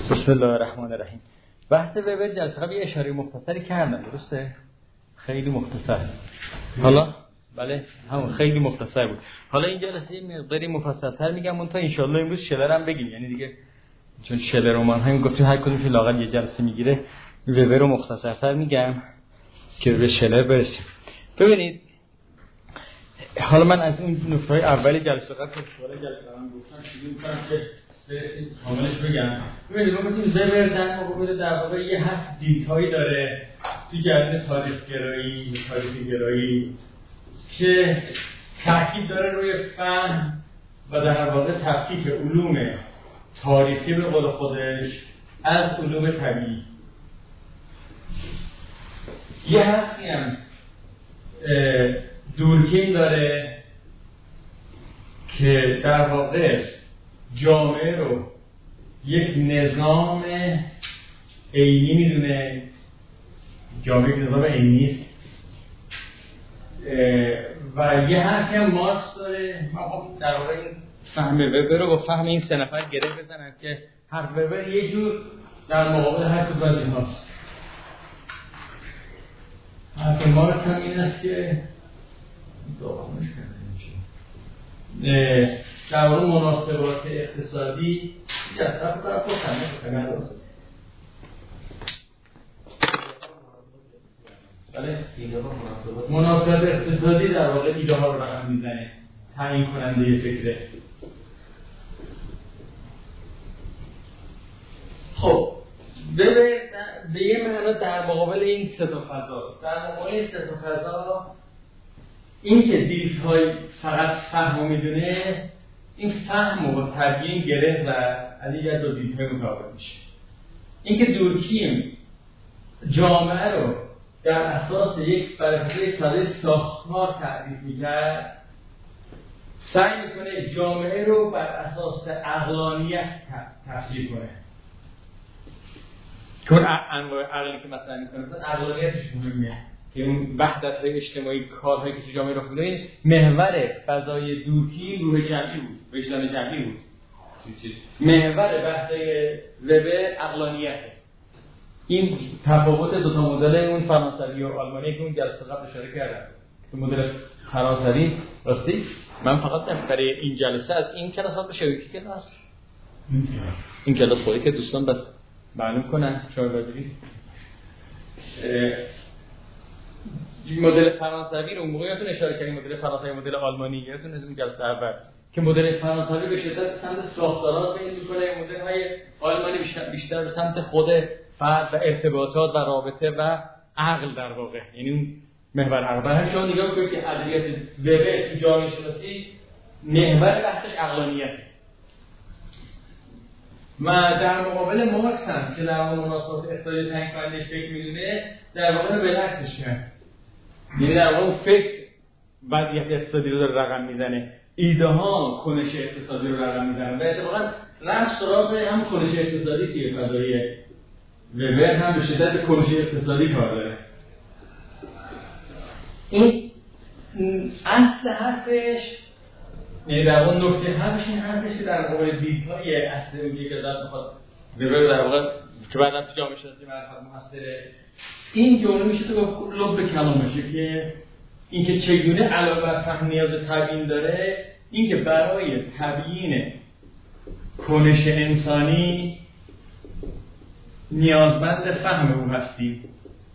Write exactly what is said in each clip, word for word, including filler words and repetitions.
بسم الله الرحمن الرحیم. بحث وبر جلسه قبل یه اشاره مختصری کردم، درسته؟ خیلی مختصر. حالا بله همون خیلی مختصر بود. حالا این جلسه یه مقداری مفصل‌تر میگم، اون تا ان شاء الله امروز شلر هم بگیم، یعنی دیگه چون شلر رمان همین گفتیم هر کدومش لااقل یه جلسه میگیره، وبر رو مختصرتر میگم که به شلر برسیم. ببینید حالا من از اون نکته‌های اول جلسه قبل که سوال جلسه قبل گفتم شروع می‌کنم که برسیم کاملش بگم. ببینید ما گفتیم وبر در مقابل در واقع یه هفت دیدهایی داره تو جریان تاریخ گرایی، تاریخ گرایی که تاکید داره روی فهم و در واقع تفکیک علوم تاریخی به قول خودش از علوم طبیعی. یه هستی هم دورکین داره که در واقع جامعه رو یک نظام عینی میدونه، جامعه یک نظام عینی است و یه هستی هم مارکس داره. ما خب در واقع این فهم وبر رو با فهم این سه نفر گره بزنن که هر وبر یه جور در مقابل هر کدوم از اینهاست. حرف مارکس هم این است که داغمش کرده در واقع مناسبات اقتصادی یه از طرف طرف رو خمه خمه بله مناسبات اقتصادی در واقع ایده ها رو رقم میزنه، تعیین کننده یه فکره. خب به به یه معنا در مقابل این سه تا فضاست. در مقابل این سه تا فضا این که دیدهای فقط فهم میدونه، این فهم و تبیین گره و از این جهت دیدهای متفاوت میشه. این که دورکیم جامعه رو در اساس یک فرضیه ساده ساختار تعریف میکرد، سعی میکنه جامعه رو بر اساس عقلانیت تفسیر کنه. چون انواع عقلی که مثلا میکنه مثلا عقلانیتش مهمه که اون وحدت‌های اجتماعی، کارهایی که تو جامعه رخ میده، محور فضای دورکیم روح جمعی بود، وجدان جمعی بود. محور بحث‌های وبر عقلانیته. این تفاوت دو تا مدل اون فرانسوی و آلمانی که اون جلسه قبل اشاره کردم. که مدل فرانسوی راستی من فقط برای این جلسه از این کلاس به شبکه کلاس این کلاس خودی که دوستان بس معلوم کنن شما ببینید مدل فرانسوی رو اون موقع یادتون اشاره کردیم، مدل فرانسوی مدل آلمانی یادتون از اون جلسه اول که مدل فرانسوی به شدت سمت ساختارات میل میکنه، مدل‌های آلمانی بیشتر بیشتر به سمت خود فرد و ارتباطات و رابطه و عقل در واقع، یعنی اون محور عقل. هر شما نگاه کنید که ادبیات وبر تو جامعه شناسی محور بحثش عقلانیته و در مقابل مارکس هم که در مناسبات اقتصادی تعیین کننده فکر میدونه، در واقع بالعکسش کرد. یعنی در واقع فکر وضعیت اقتصادی رو داره رقم میزنه، ایده ها کنش اقتصادی رو رقم میزنه و اتفاقا رفت سراغ هم کنش اقتصادی توی فضای وبر هم به شدت کنش اقتصادی کار داره. این اصل حرفش، یعنی در واقع نکته حرفش این حرفش که در مقابل دیدهای اصل اونجایی که دارد میخواد وبر در واقع که بعد هم تو جامعه شناسی مرحله محصره، این جمله میشه تو با لب کلامشه که این که چگونه علاوه بر فهم نیاز تبیین داره، این که برای تبیین کنش انسانی نیازمند فهم او هستیم.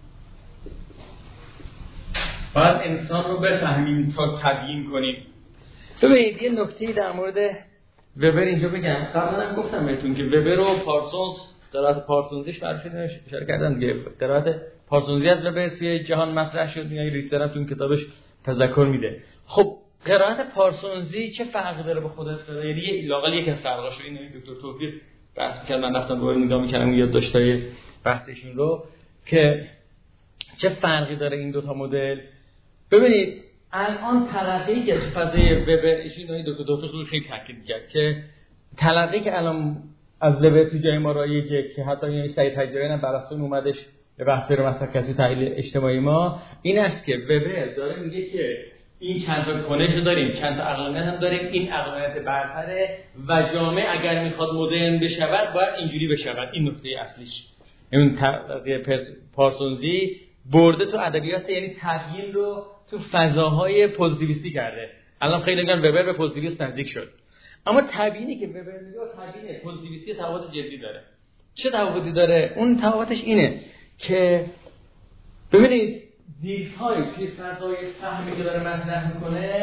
باید انسان رو بفهمیم تا تبیین کنیم. ببینید یه نکته‌ای در مورد وبر اینجا بگم. قبلا هم گفتم بهتون که وبر رو پارسونز درات پارسونزیش برشون اشاره کردم دیگه. درات پارسونزی از وبر توی جهان مطرح شد، میای ریتر هم تو کتابش تذکر میده. خب قرائت پارسونزی چه فرقی داره با خود اصطلاح؟ یعنی لااقل یک از فرقاشو اینه دکتر توفیق بحث کرد، من رفتم دوباره نگاه می‌کردم یاد داشتای بحثشون رو که چه فرقی داره این دو تا مدل. ببینید الان تلقی که فضای وبر ایشون دو تا دو تا خیلی تاکید کرد که تلقی که الان از وبر تو جای ما رایجه که حتی یعنی سعید تجریان هم براسون اومدش به بحث رو مثلا کسی تحلیل اجتماعی ما این است که وبر داره میگه که این چند تا کنش رو داریم، چند تا اقلانیت هم داریم، این اقلانیت برتره و جامعه اگر میخواد مدرن بشود باید اینجوری بشود. این نکته اصلیش. این طریق پارسونزی برده تو ادبیات، یعنی تبیین رو تو فضاهای پوزیتیویستی کرده. الان خیلی میگن وبر به پوزیتیویست نزدیک شد، اما تبیینی که وبر میگه تبیین پوزیتیویستی تفاوت جدی داره. چه تفاوتی داره؟ اون تفاوتش اینه که ببینید دیدهای توی فضای فهمی که داره مطرح میکنه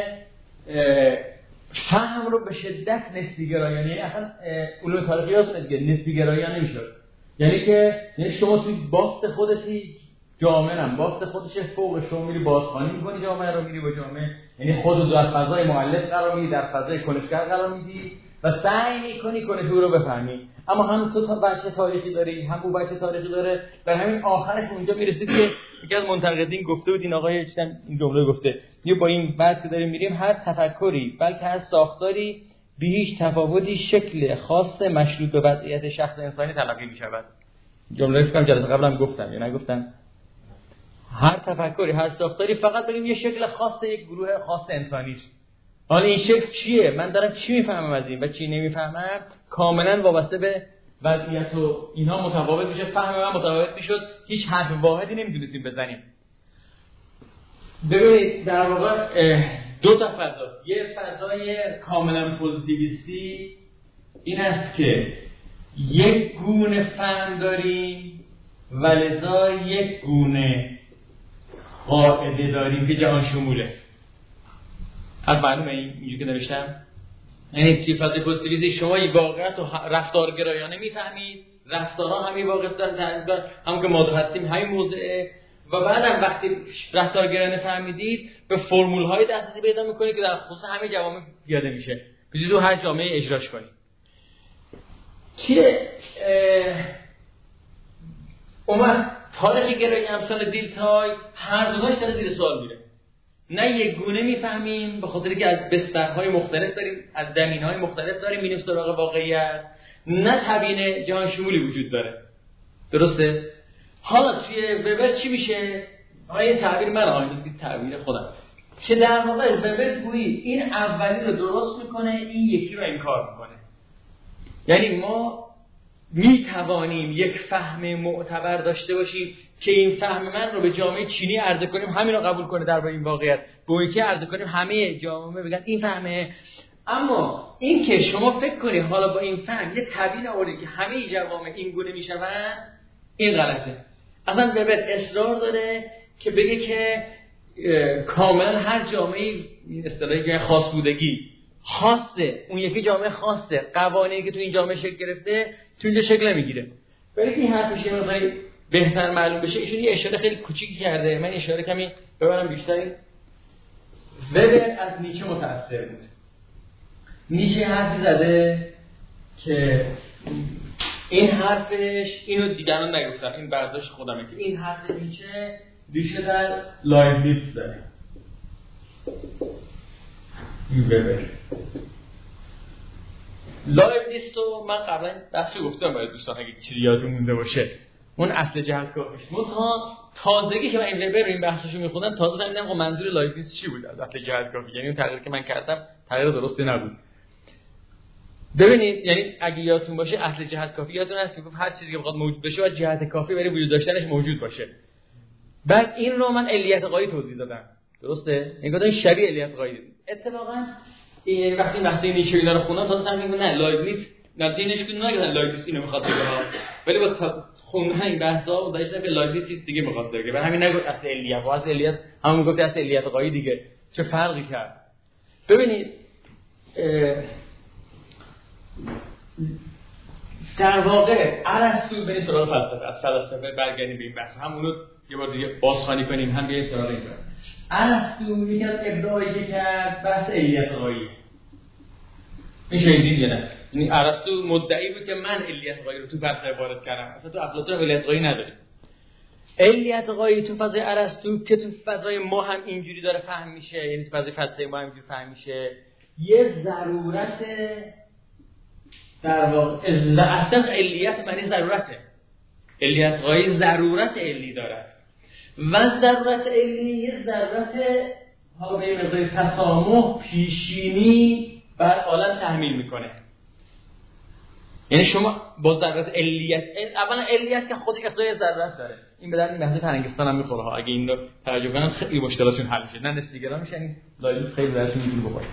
فهم رو به شدت نسبی گرایانه، یعنی اصلا علوم تاریخی هست دیگه نسبی گرایانه نمیشد. یعنی که یعنی شما توی بافت خودتی جامعه هم بافت خودشه فوق شما میری بازخوانی میکنی جامعه رو، میری با جامعه یعنی خودت در فضای مؤلف قرار میدی، در فضای کنشگر قرار میدی و سعی میکنی کنش رو بفهمی. اما هم تو تا بچه تاریخی داری، هم اون بچه تاریخی داره. در همین آخرش اونجا میرسید که یکی از منتقدین گفته بود، این آقای چند این جمله گفته، میگه با این بحث که داریم میریم هر تفکری بلکه هر ساختاری به هیچ تفاوتی شکل خاص مشروط به وضعیت شخص انسانی تلقی میشود. جمله رو فکر کنم جلسه قبلم گفتم یا نگفتم. هر تفکری هر ساختاری فقط بگیم یه شکل خاص یک گروه خاص انسانی است. حالا این شکل چیه؟ من دارم چی میفهمم از این و چی نمیفهمم کاملا وابسته به وضعیت و اینها متفاوت میشه. فهم من متفاوت میشد، هیچ حرف واحدی نمیتونستیم بزنیم. ببینید در واقع دو تا فضا، یه فضای کاملا پوزیتیویستی این است که یک گونه فهم داریم و لذا یک گونه قاعده داریم که جهان شموله. از معلومه اینجوری که نوشتم، یعنی توی فضای پوزیتیویستی شما این واقعیت و رفتارگرایانه میفهمید، رفتارها همین واقعیت دارن تقریبا همون که ما هستیم همین موضوعه، و بعدم وقتی رفتارگرایانه فهمیدید به فرمول‌های دسترسی پیدا می‌کنید که در خصوص همه جوامع پیاده میشه، بدید تو هر جامعه اجراش کنید. که اومد تاریخ گرایی امثال دیلتای هر دوتاش داره زیر سوال میره. نه یک گونه میفهمیم به خاطر که از بسترهای مختلف داریم، از زمینهای مختلف داریم میریم سراغ واقعیت، نه تبیین جهان شمولی وجود داره. درسته؟ حالا توی وبر چی میشه؟ این تعبیر من آینده که تعبیر خودم که در واقع وبر گویی این اولی رو درست میکنه، این یکی رو انکار میکنه. یعنی ما میتوانیم یک فهم معتبر داشته باشیم که این فهم من رو به جامعه چینی عرضه کنیم، همین رو قبول کنه درباره این واقعیت، گویی که عرضه کنیم همه جامعه بگن این فهمه. اما این که شما فکر کنید حالا با این فهم یه تبیین آورید که همه جوامع این گونه میشوند، این غلطه. اصلا وبر اصرار داره که بگه که کاملا هر جامعه این اصطلاحی خاص بودگی خاصه، اون یکی جامعه خاصه، قوانینی که تو این جامعه شکل گرفته تو اینجا شکل نمیگیره. برای که این حرفش یه بهتر معلوم بشه ایشون یه اشاره خیلی کوچیکی کرده، من اشاره کمی ببرم بیشتری. وبر از نیچه متأثر بود. نیچه حرفی زده که این حرفش اینو دیگران نگفتن، این برداشت خودمه، که این حرف نیچه ریشه در لایبنیتس داره. این وبر لایبنیتس رو من قبلا بحثی گفتم برای دوستان اگه چیزی یادتون مونده باشه، اون اصل جهت کافیش. منتها تازگی که من این وبر رو این بحثشو میخوندم تازه فهمیدم که منظور لایبنیتس چی بود از اصل جهت کافی، یعنی اون تغییری که من کردم تغییر درستی نبود. ببینید یعنی اگه یادتون باشه اصل جهت کافی یادتون هست که گفت هر چیزی که بخواد موجود بشه باید جهت کافی برای وجود داشتنش موجود باشه. بعد این رو من علیت غایی توضیح دادم. درسته؟ این گفتم شبیه علیت غایی. اتفاقا این وقتی وقتی نیچه اینا رو خوندم تازه فهمیدم نه لایبنیتس نتیجهش بود نه که لایبنیتس اینو میخواد بگه، ولی با خوندن این بحثا و داشتم که لایبنیتس چیز دیگه میخواد بگه. برای همین نگفت اصل علیت، و اصل علیت همون گفت اصل علیت غایی دیگه. چه فرقی کرد؟ ببینید در واقع ارسطو به این سراغ فلسفه، از فلسفه برگردیم به این بحث، همونو یه بار دیگه بازخوانی کنیم، هم به سراغ این بحث. ارسطو یکی از ابداعی که کرد بحث علیت غایی. این شنیدین یا نه؟ یعنی ارسطو مدعی بود که من علیت غایی رو تو فلسفه وارد کردم. اصلا تو افلاطون علیت غایی نداریم. علیت غایی تو فضای ارسطو که تو فضای ما هم اینجوری داره فهم میشه، یعنی تو فضای فلسفه ما هم اینجوری فهم میشه، یه ضرورت در واقع اصلا علیت معنی ضرورته. علیت غایی ضرورت علی داره و ضرورت علی یه ضرورت ها به مقدار تسامح پیشینی بر عالم تحمیل میکنه. یعنی شما با ذرات علیت، اولا علیت که خود اقتضای ذرات داره، این به در این بحث فرنگستان هم میخوره ها. اگه این رو توجه کنن خیلی مشکلاتشون حل میشه. نه نسبیگرا میشن، این لایل خیلی درشون میتونه بخوره.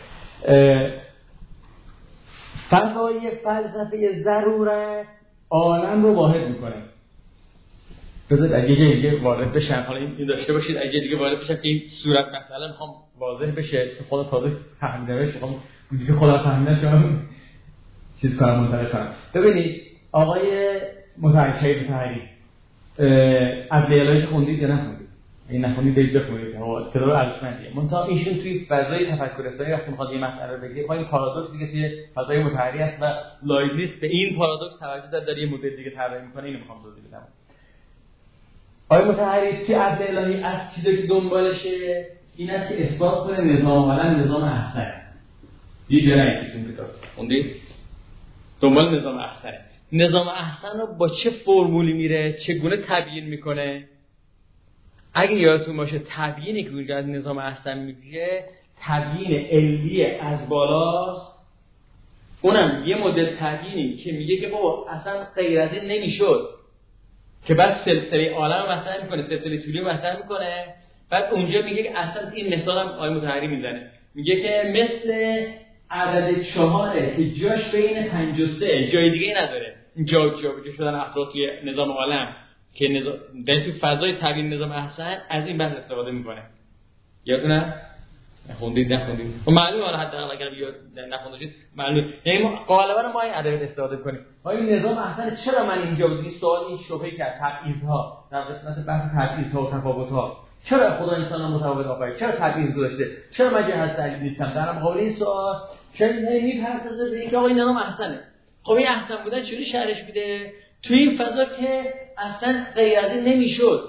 فضای فلسفه ضرورت عالم رو واحد میکنه. بذارید اگه یه دیگه وارد بشن، حالا این داشته باشید اگه دیگه وارد بشن که این صورت مثلا میخوام واضح بشه که خود تازه فهمیده بشه، میخوام دیگه خودم فهمیدم شما چیز کنم منطقه کنم. ببینید آقای مطهری شهید مطهری از لیلایش خوندید یا نخوندید؟ این نخوندید برید بخونید، کتاب ارزشمندیه. منتها ایشون توی فضای تفکر اسلامی وقتی میخواد یه مسئله رو بگه، این پارادوکس دیگه توی فضای مطهری است و لایبنیتس به این پارادوکس توجه داره، داره یه مدل دیگه طراحی میکنه. اینو میخوام توضیح بدم. آقای مطهری که از الهی از چیزی که دنبالشه این است که اثبات کنه نظام عالم نظام احسن. یه جایی که اون کتاب خوندید دنبال نظام احسن. نظام احسن رو با چه فرمولی میره، چگونه تبیین میکنه؟ اگه یادتون باشه تبیینی که از نظام احسن میگه تبیین علی از بالاست. اونم یه مدل تبیینی که میگه که بابا اصلا غیر از این نمیشد، که بعد سلسله عالم رو مطرح میکنه، سلسله طولی رو مطرح میکنه. بعد اونجا میگه که اصلا این مثال هم آقای مطهری میزنه، میگه که مثل عدد چهاره که جاش بین پنج و سه جای دیگه نداره. جا جا شدن افراد توی نظام عالم که نظام در تو فضای تبیین نظام احسن از این بحث استفاده میکنه. یادتونه؟ نخوندید نخوندید و معلومه حالا حداقل اگر بیاد نخوندید معلومه. یعنی ما غالبا ما این ادبیات استفاده کنیم. آیا نظام احسن چرا من اینجا بود؟ این سوال این شبهه کرد تبعیض‌ها در قسمت بحث تبعیض‌ها و تفاوت‌ها. چرا خدا انسان متفاوت آفرید؟ چرا تبعیض گذاشته؟ چرا من جهت تعلیل نیستم؟ در مقابل این سوال چرا نمی‌پردازه به اینکه آقا این نظام احسنه؟ خب این احسن بودن چوری شرحش میده تو این فضا که اصلا غیر از این نمیشد.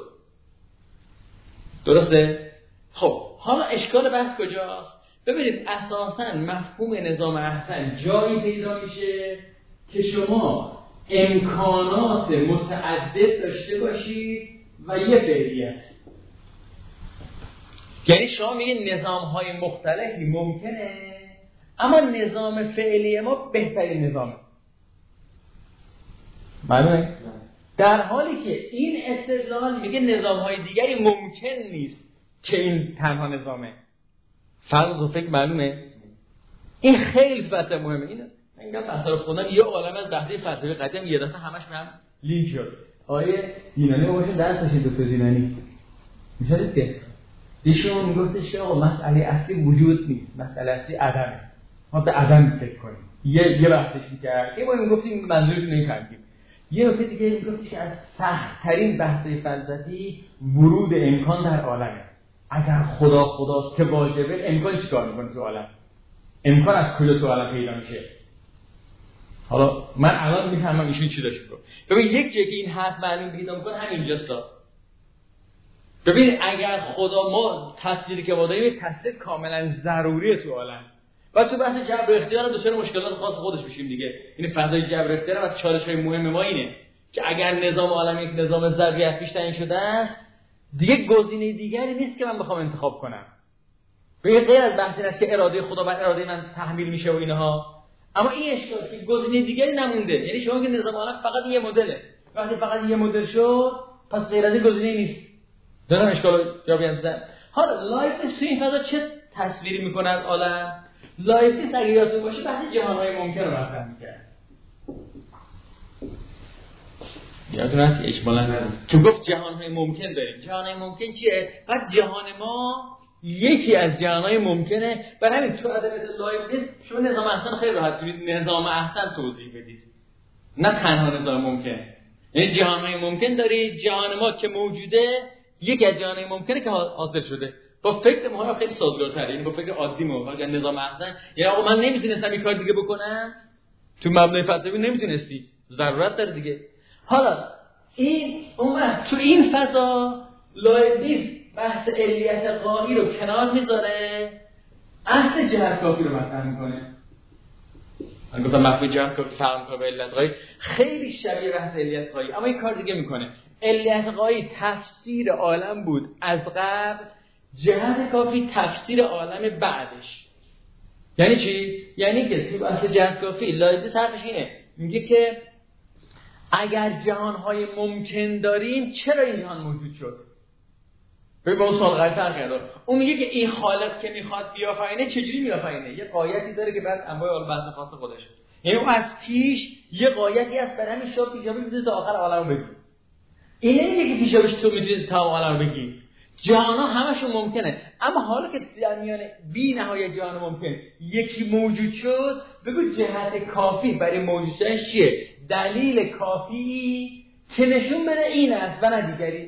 درسته؟ خب حالا اشکال بحث کجاست؟ ببینید اساساً مفهوم نظام احسن جایی پیدا میشه که شما امکانات متعدد داشته باشید و یه فعلیت. یعنی شما میگه نظام‌های مختلفی ممکنه اما نظام فعلی ما بهترین نظامه. معلومه؟ در حالی که این استدلال میگه نظام‌های دیگری ممکن نیست که این تنها نظامه. فرض و فکر معلومه؟ این خیلی بحث مهمه. این میگم بحثا خوندن یه عالم از بحث فلسفه قدیم یه دفعه همش به هم لینک شد. آیه دینانی باشون درس داشتید دکتر دینانی. میشه که ایشون میگفتش که آقا مسئله اصلی وجود نیست، مسئله اصلی عدمه. ما به عدم فکر کنیم. یه یه بحثش می‌کرد. یه ما میگفتیم منظورش نمی‌فهمیم. یه نکته دیگه میگفتش که از سخت‌ترین بحث‌های فلسفی ورود امکان در عالمه. اگر خدا خداست که واجبه، امکان چیکار می‌کنه تو عالم؟ امکان از کجا تو عالم پیدا میشه؟ حالا من الان میفهمم ایشون چی داشت میگفت. ببین یک جایی که این حرف معلوم پیدا می‌کنه همینجاست. ببین اگر خدا ما تصویری که ما داریم تصویر کاملا ضروریه تو عالم. و تو بحث جبر و اختیار هم دچار مشکلات خاص خودش میشیم دیگه. این فضای جبر و اختیار از چالش‌های مهم ما اینه که اگر نظام عالم یک نظام ضروریت پیش تعیین شده است، دیگه گزینه دیگری نیست که من بخوام انتخاب کنم. به غیر از بحث این است که اراده خدا بر اراده من تحمیل میشه و اینها. اما این اشکال که گزینه دیگری نمونده. یعنی شما که نظام عالم فقط یه مدله. وقتی فقط یه مدل شد، پس غیر از گزینه نیست. دارم اشکال جواب میدم. حالا لایبنیتس تو این فضا چه تصویری میکنه از عالم؟ لایبنیتس اگه یادتون باشه بحث جهان‌های ممکن رو مطرح می‌کرد. یادتون هست اجمالاً که گفت جهان‌های ممکن داریم. جهان‌های ممکن چیه؟ بعد جهان ما یکی از جهان‌های ممکنه. برای همین تو ادبیات لایبنیتس شما نظام احسن خیلی راحت می‌تونید نظام احسن توضیح بدید. نه تنها نظام ممکن. یعنی جهان‌های ممکن دارید، جهان ما که موجوده یکی از جهان‌های ممکنه که حاصل شده. با فکر ما خیلی سازگارتره. این با فکر عادی ما اگر نظام احسن یا آقا من نمیتونستم این کار دیگه بکنم تو مبنای فلسفی نمیتونستی، ضرورت داره دیگه. حالا این اومد تو این فضا لایبنیتس بحث علیت غایی رو کنار میذاره، اصل جهت کافی رو مطرح میکنه. من گفتم مفهوم جهت کافی فهم کنه به علت غایی خیلی شبیه بحث علیت غایی، اما این کار دیگه میکنه. علیت غایی تفسیر عالم بود از قبل جهت کافی تفسیر عالم بعدش. یعنی چی؟ یعنی که تو بحث جهت کافی لایبیس حرفش اینه، میگه که اگر جهانهای ممکن داریم چرا این جهان موجود شد؟ ببین با اون سوال غلط کرده. اون میگه که این خالق که میخواد بیافرینه چجوری میافرینه؟ یه قایتی داره که بعد انواع اول بحث خاص خودش. یعنی اون از پیش یه قایتی هست برای همین شو پیشابی میتونه تا آخر عالم بگی. این نمیگه که پیشابیش تو میتونی تا عالم بگی. جهان‌ها همشون ممکنه، اما حالا که در میان بی نهایت جهان ممکن یکی موجود شد، بگو جهت کافی برای موجود شدنش چیه؟ دلیل کافی که نشون بده این است و نه دیگری.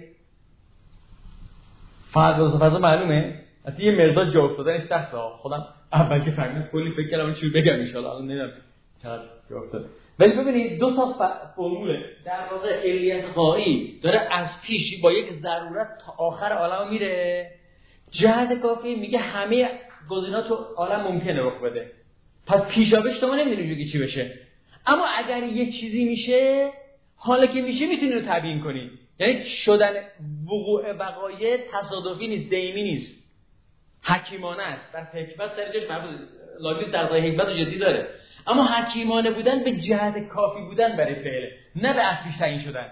فضا فضا معلومه؟ حتی یه مقدار جا افتادنش سخته. خودم اول که فهمیدم کلی فکر کردم چی بگم ان شاء الله الان نمیدونم چقدر جا افتاد. ولی ببینید دو تا فرمول در واقع علیت غایی داره از پیش با یک ضرورت تا آخر عالم میره. جهت کافی میگه همه گزینات تو عالم ممکنه رخ بده، پس پیشابش تو نمیدونی بگی چی بشه. اما اگر یه چیزی میشه، حالا که میشه میتونی رو تبیین کنی. یعنی شدن وقوع وقایع تصادفی نیست، دیمی نیست، حکیمانه است. در حکمت سر جاش لازم در ظاهر حکمت جدی داره، اما حکیمانه بودن به جهت کافی بودن برای فعله، نه به اصلیش تعیین شدن.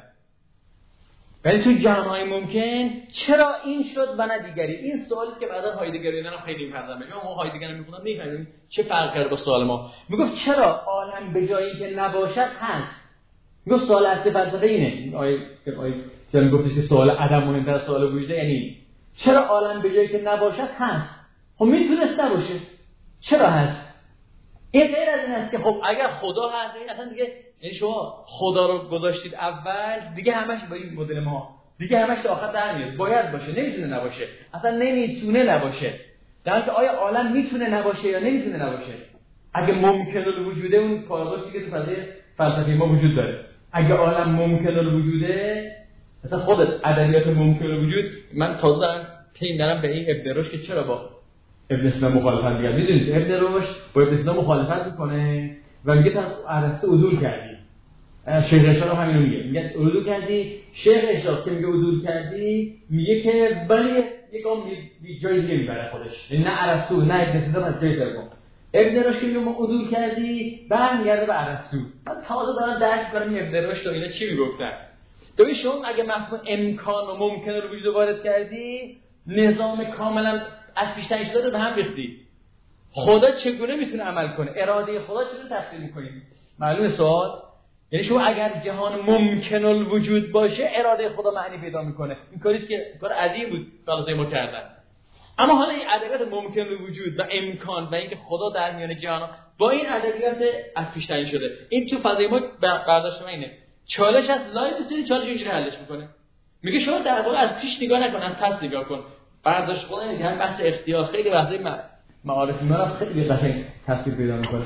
ولی تو جهان‌های ممکن چرا این شد و نه دیگری؟ این سوالی که بعدا هایدگر اینا خیلی می‌پردازن. میگم ما هایدگر رو می‌خونم می‌فهمیم چه فرق کرده با سوال ما. میگفت چرا عالم به جایی که نباشد هست. میگفت سوال اصلی فلسفه اینه. آیه آیه چون گفتش که سوال عدم مهمتر از سوال وجوده، یعنی چرا عالم به جایی که نباشد هست؟ خب میتونست نباشه، چرا هست؟ این غیر از این است که خب اگر خدا هست، این اصلا دیگه یعنی شما خدا رو گذاشتید اول، دیگه همش با این مدل ما دیگه همش تا آخر در میاد، باید باشه، نمیتونه نباشه، اصلا نمیتونه نباشه. در حالی که آیا عالم میتونه نباشه یا نمیتونه نباشه؟ اگه ممکن الوجوده، اون پارادوکسی که تو فضای فلسفی ما وجود داره، اگه عالم ممکن الوجوده، مثلا خودت ادبیات ممکن الوجود، من تازه دارم پی میبرم به این ابن رشد که چرا با ابن سینا مخالفت می‌کنه. میدونید ابن رشد با ابن سینا مخالفت میکنه و میگه تا ارسطو عدول کردی. شیخ اشراق هم اینو میگه، میگه عدول کردی. شیخ اشراق که میگه عدول کردی، میگه که ولی یک گام بی جای دیگه میبره خودش، نه ارسطو نه ابن سینا از جای درگم. ابن رشد که میگه ما عدول کردی برمیگرده به ارسطو. من تازه دارم درک می‌کنم ابن رشد و اینا چی میگفتن. ببین شما اگه مفهوم امکان و ممکن رو وجود وارد کردی، نظام کاملا از پیش تعیین شده به هم ریختی. خدا چگونه میتونه عمل کنه؟ اراده خدا چطور تفسیر میکنیم؟ معلومه سوال؟ یعنی شما اگر جهان ممکن الوجود باشه، اراده خدا معنی پیدا میکنه. این کاریست که کار عظیم بود فلسفه ما کردن. اما حالا این ادبیات ممکن الوجود و امکان و اینکه خدا در میان جهان با این ادبیات از پیش تعیین شده، این تو فضای ما برداشت من اینه. چالش از لای بسید، چالش اینجوری حلش میکنه. میگه شما در واقع از پیش نگاه نکن، از پس نگاه کن. برداشت خدا اینه که هم بحث اختیار خیلی وقتی معارف اینا رو خیلی قشنگ تفسیر پیدا میکنه.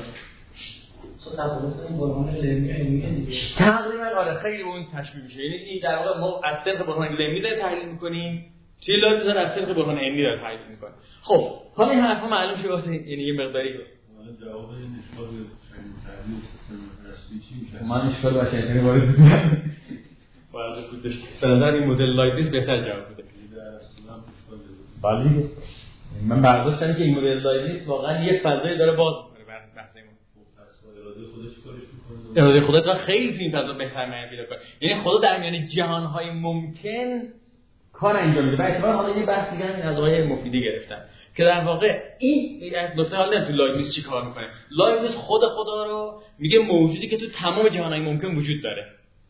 تقریبا این برهان علمی علمی دیگه تقریبا آره خیلی اون تشبیه میشه. یعنی این در واقع ما از طریق برهان علمی داریم تحلیل میکنیم، چه لازم داره از طریق برهان علمی داره تحلیل میکنه. خب حالا این حرفا معلوم شد واسه یعنی یه مقداری جواب این اشکال تحلیل رسمی چی میشه؟ من اشکال باشه یعنی وارد بودم وارد بودش. به نظر این مدل لایبیس بهتر جواب میده. بله من برداشتم که این مدل لایبیس واقعا یه فضایی داره باز میکنه بحث بحث ما. اراده خودش کارش میکنه. اراده خدا خیلی تو این فضا بهتر معنی پیدا کنه. یعنی خدا در میان جهان‌های ممکن کار انجام میده. بعد حالا یه بحث دیگه از آقای مفیدی گرفتن که در واقع این نکته حالا تو لایبیس چی کار میکنه. لایبیس خود خدا رو میگه موجودی که تو تمام جهان‌های ممکن وجود داره.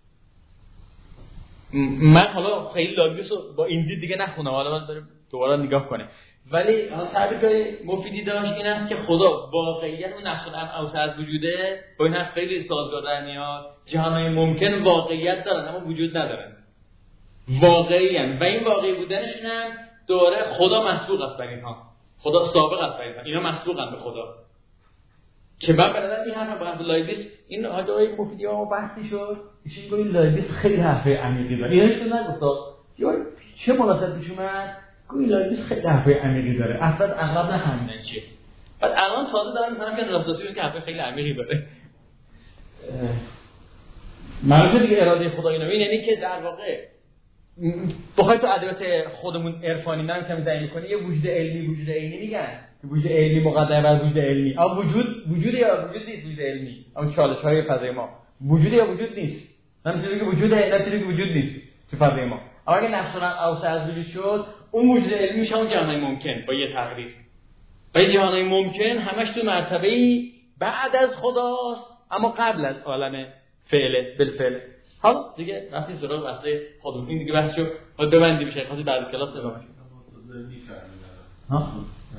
من حالا خیلی لایبیس رو با این دید دیگه نخونم، حالا من دارم دوباره نگاه کنه. ولی حالا تعبیر مفیدی داشت این است که خدا واقعیت اون نقش الامر از وجوده، با این حرف خیلی سازگار در میاد. جهان‌های ممکن واقعیت دارن اما وجود ندارن، واقعی هستند و این واقعی بودنشون هم داره خدا مسبوق است بر اینها، خدا سابق است بر اینها، اینا مسبوقن به خدا. که بعد به نظر این حرف با لایبیس این آقای مفیدی ها بحثی شد، ایشون گفت این لایبیس خیلی حرفه عمیقی داره. اینش رو نگفت یا چه مناسبت پیش اومد؟ گفت این لایبیس خیلی حرفه عمیقی داره. اصلا اغلب نفهمیدن چیه. بعد الان تازه دارم میفهمم که راستی که حرفه خیلی عمیقی داره. معلومه دیگه اراده خدا اینا، یعنی که در واقع بخوای تو ادبیات خودمون عرفانی من کمی تعیین می‌کنه یه وجود علمی وجود عینی میگن وجود علمی مقدمه بر وجود علمی اما وجود وجود یا وجود نیست وجود علمی اما چالش‌های فضای ما وجود یا وجود نیست نمی‌تونی بگی وجود نمی‌تونی وجود نیست تو فضای ما اما اگه نفس اوسع از وجود شد اون وجود علمی میشه اون جهان ممکن با یه تعریف و این جهان ممکن همش تو مرتبه‌ای بعد از خداست اما قبل از عالم فعله بالفعل. حالا دیگه وقتی سراغ بحث خودمون این دیگه بحثشو باید ببندیم میشه خاطر بعد کلاس ادامه ها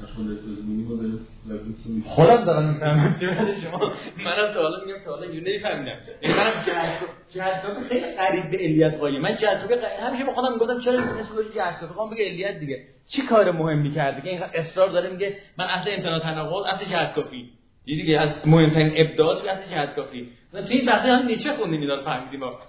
خودم دارم میفهمم چه بعد شما منم تا حالا میگم تا حالا اینو نمیفهمیدم منم جذاب خیلی قریب به علیت قایم من جذاب همیشه با خودم میگفتم چرا اسمش جذاب خودم بگه علیت دیگه چی کار مهمی کرده که اینقدر اصرار داره میگه من اصل امتناع تناقض اصل جهت کافی دیگه از مهمترین ابداعات اصل جهت کافی تو این بحث هم نیچه خوندیم اینا رو فهمیدیم ما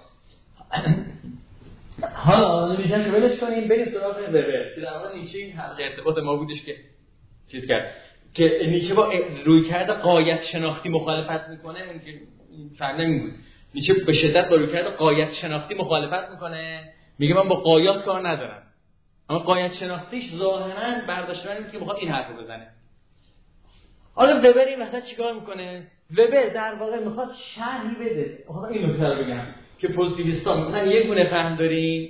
حالا نیچه رو ولش کنیم بریم سراغ وبر در واقع نیچه این حلقه ارتباط ما بودش که چیز کرد که نیچه با روی کرده غایت شناختی مخالفت میکنه اون که فرق نمی‌کنه نیچه به شدت با روی کرده غایت شناختی مخالفت میکنه میگه من با غایات کار ندارم اما غایت شناختیش ظاهرا برداشت اینه که میخواد این حرفو بزنه. حالا وبر این وقت چیکار میکنه؟ وبر در واقع میخواد شرحی بده. حالا این نکته رو بگم که پوزیتیویستا مثلا یک گونه فهم داریم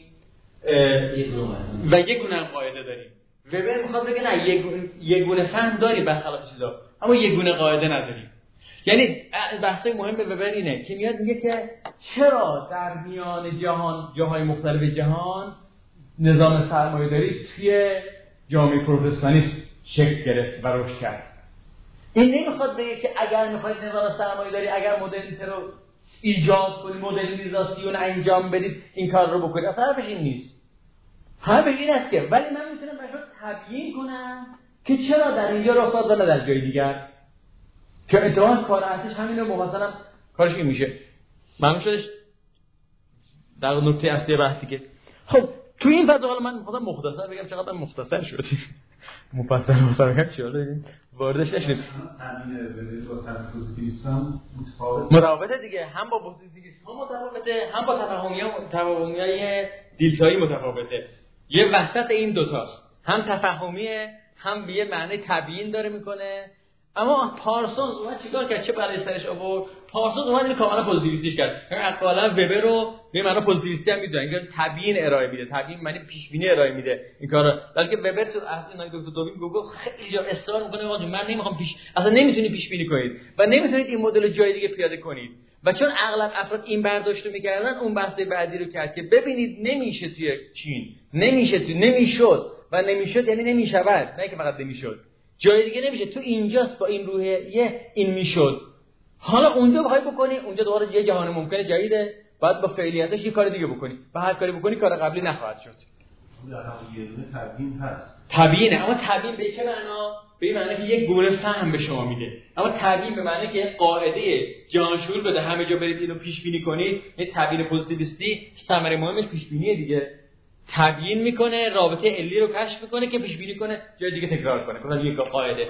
و یک گونه قاعده داریم. وبر میخواد بگه نه یک گونه یک گونه فهم داریم برخلاف چیزا اما یک گونه قاعده نداریم. یعنی بحث مهم به وبر اینه که میاد میگه که چرا در میان جهان جاهای مختلف جهان نظام سرمایه‌داری توی جامعه پروتستانیسم شکل گرفت و رشد کرد. این نمیخواد بگه که اگر میخواید نظام سرمایه‌داری اگر مدرنیته رو ایجاد کنید مدرنیزاسیون انجام بدید این کار رو بکنید اصلا حرفش این نیست. حرفش این است که ولی من میتونم براشون تبیین کنم که چرا در اینجا رخ داد و در جای دیگر که اتفاقا کار ارتش همین رو مفصلا کارش این میشه. معلوم شدش در نکته اصلی بحثی که خب تو این فضا حالا من می‌خوام مختصر بگم چقدر مختصر شد مفصل مفصل چی حالا واردش نشید همین به با پوزیتیویسم متفاوته دیگه هم با پوزیتیویسم متفاوته هم با تفاهمی‌ها تفاهمی‌های دیلتایی متفاوته یه وسط این دو تاست هم تفاهمیه هم به یه معنی تبیین داره میکنه اما پارسونز اومد چیکار کرد چه بلایی سرش آورد پارسونز اومد اینو کاملا پوزیتیویستیش کرد یعنی اقلا وبر رو به معنی پوزیتیویستی هم میدونه اینکه تبیین ارائه میده تبیین معنی پیش بینی ارائه میده این کارا بلکه وبر تو اصل نای دکتر دوبین گفت خیلی جا اصرار میکنه آقا من نمیخوام پیش اصلا نمیتونی پیش بینی کنید و نمیتونید این مدل جای دیگه پیاده کنید و چون اغلب افراد این برداشت رو میکردن اون بحث بعدی رو کرد که ببینید نمیشه توی چین نمیشه تو نمیشد و نمیشد یعنی نمیشود نه که فقط نمیشد جای دیگه نمیشه تو اینجاست با این روحیه این میشد حالا اونجا بخوای بکنی اونجا دوباره یه جهان ممکنه جدیده بعد با فعالیتش یه کار دیگه بکنی و هر کاری بکنی کار قبلی نخواهد شد در همون یه دونه تبیین هست تبیینه اما تبیین به چه معنا به این معنی که یک گونه فهم به شما میده اما تبیین به معنی که قاعده جهان شمول بده همه جا برید اینو پیش بینی کنید این تبیین پوزیتیویستی ثمره مهمش پیش بینیه دیگه تبیین میکنه رابطه علی رو کشف میکنه که پیش بینی کنه جای دیگه تکرار کنه مثلا یک قاعده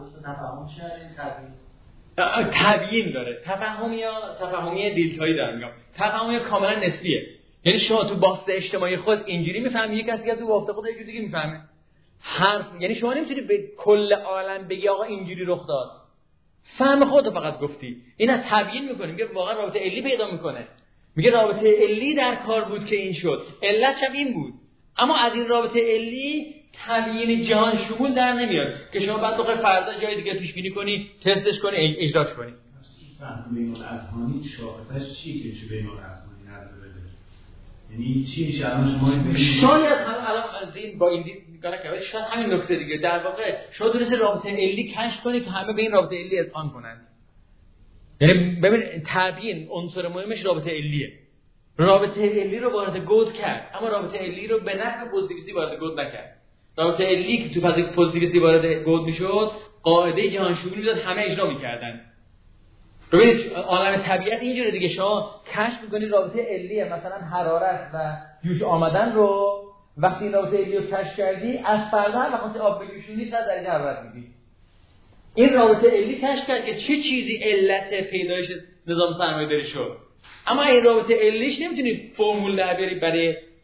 تبیین داره تفاهمی یا تفاهمی دیلتایی دارم میگم تفاهمی کاملا نسبیه یعنی شما تو بافت اجتماعی خود اینجوری میفهمی یک کسی تو بافت خود یه جور دیگه میفهمه هر یعنی شما نمیتونی به کل عالم بگی آقا اینجوری رخ داد فهم خودت فقط گفتی اینا تبیین میکنه میگه واقعا رابطه علی پیدا میکنه میگه رابطه علی در کار بود که این شد علتش هم این بود اما از این رابطه علی تبیین جهان شمول در نمیاد که شما بعد بخوای فردا جای دیگه پیش بینی کنی تستش کنی اجراش کنی فهم بین الاذهانی شاخصش چیه که چه بین الاذهانی نداره یعنی چی میشه الان شما شاید الان از این با این دید نگاه نکنید شاید همین نکته دیگه در واقع شما درست رابطه علی کشف کنید که همه به این رابطه علی اذعان کنند یعنی ببین تبیین عنصر مهمش رابطه علیه رابطه علی رو وارد گود کرد اما رابطه علی رو به نفع پوزیتیویستی وارد گود نکرد رابطه علی که تو فاز پوزیتیویستی وارد گود میشد قاعده جهان شمول میداد همه اجرا میکردن ببینید عالم طبیعت اینجوره دیگه شما کشف میکنید رابطه علیه مثلا حرارت و جوش آمدن رو وقتی این رابطه علی رو کشف کردی از فردا هم وقتی آب بجوشونی صد درجه حرارت میدی این رابطه علی کشف کرد که چه چیزی علت پیدایش نظام سرمایه‌داری شد اما این رابطه علیش نمیتونی فرمول در بیاری برای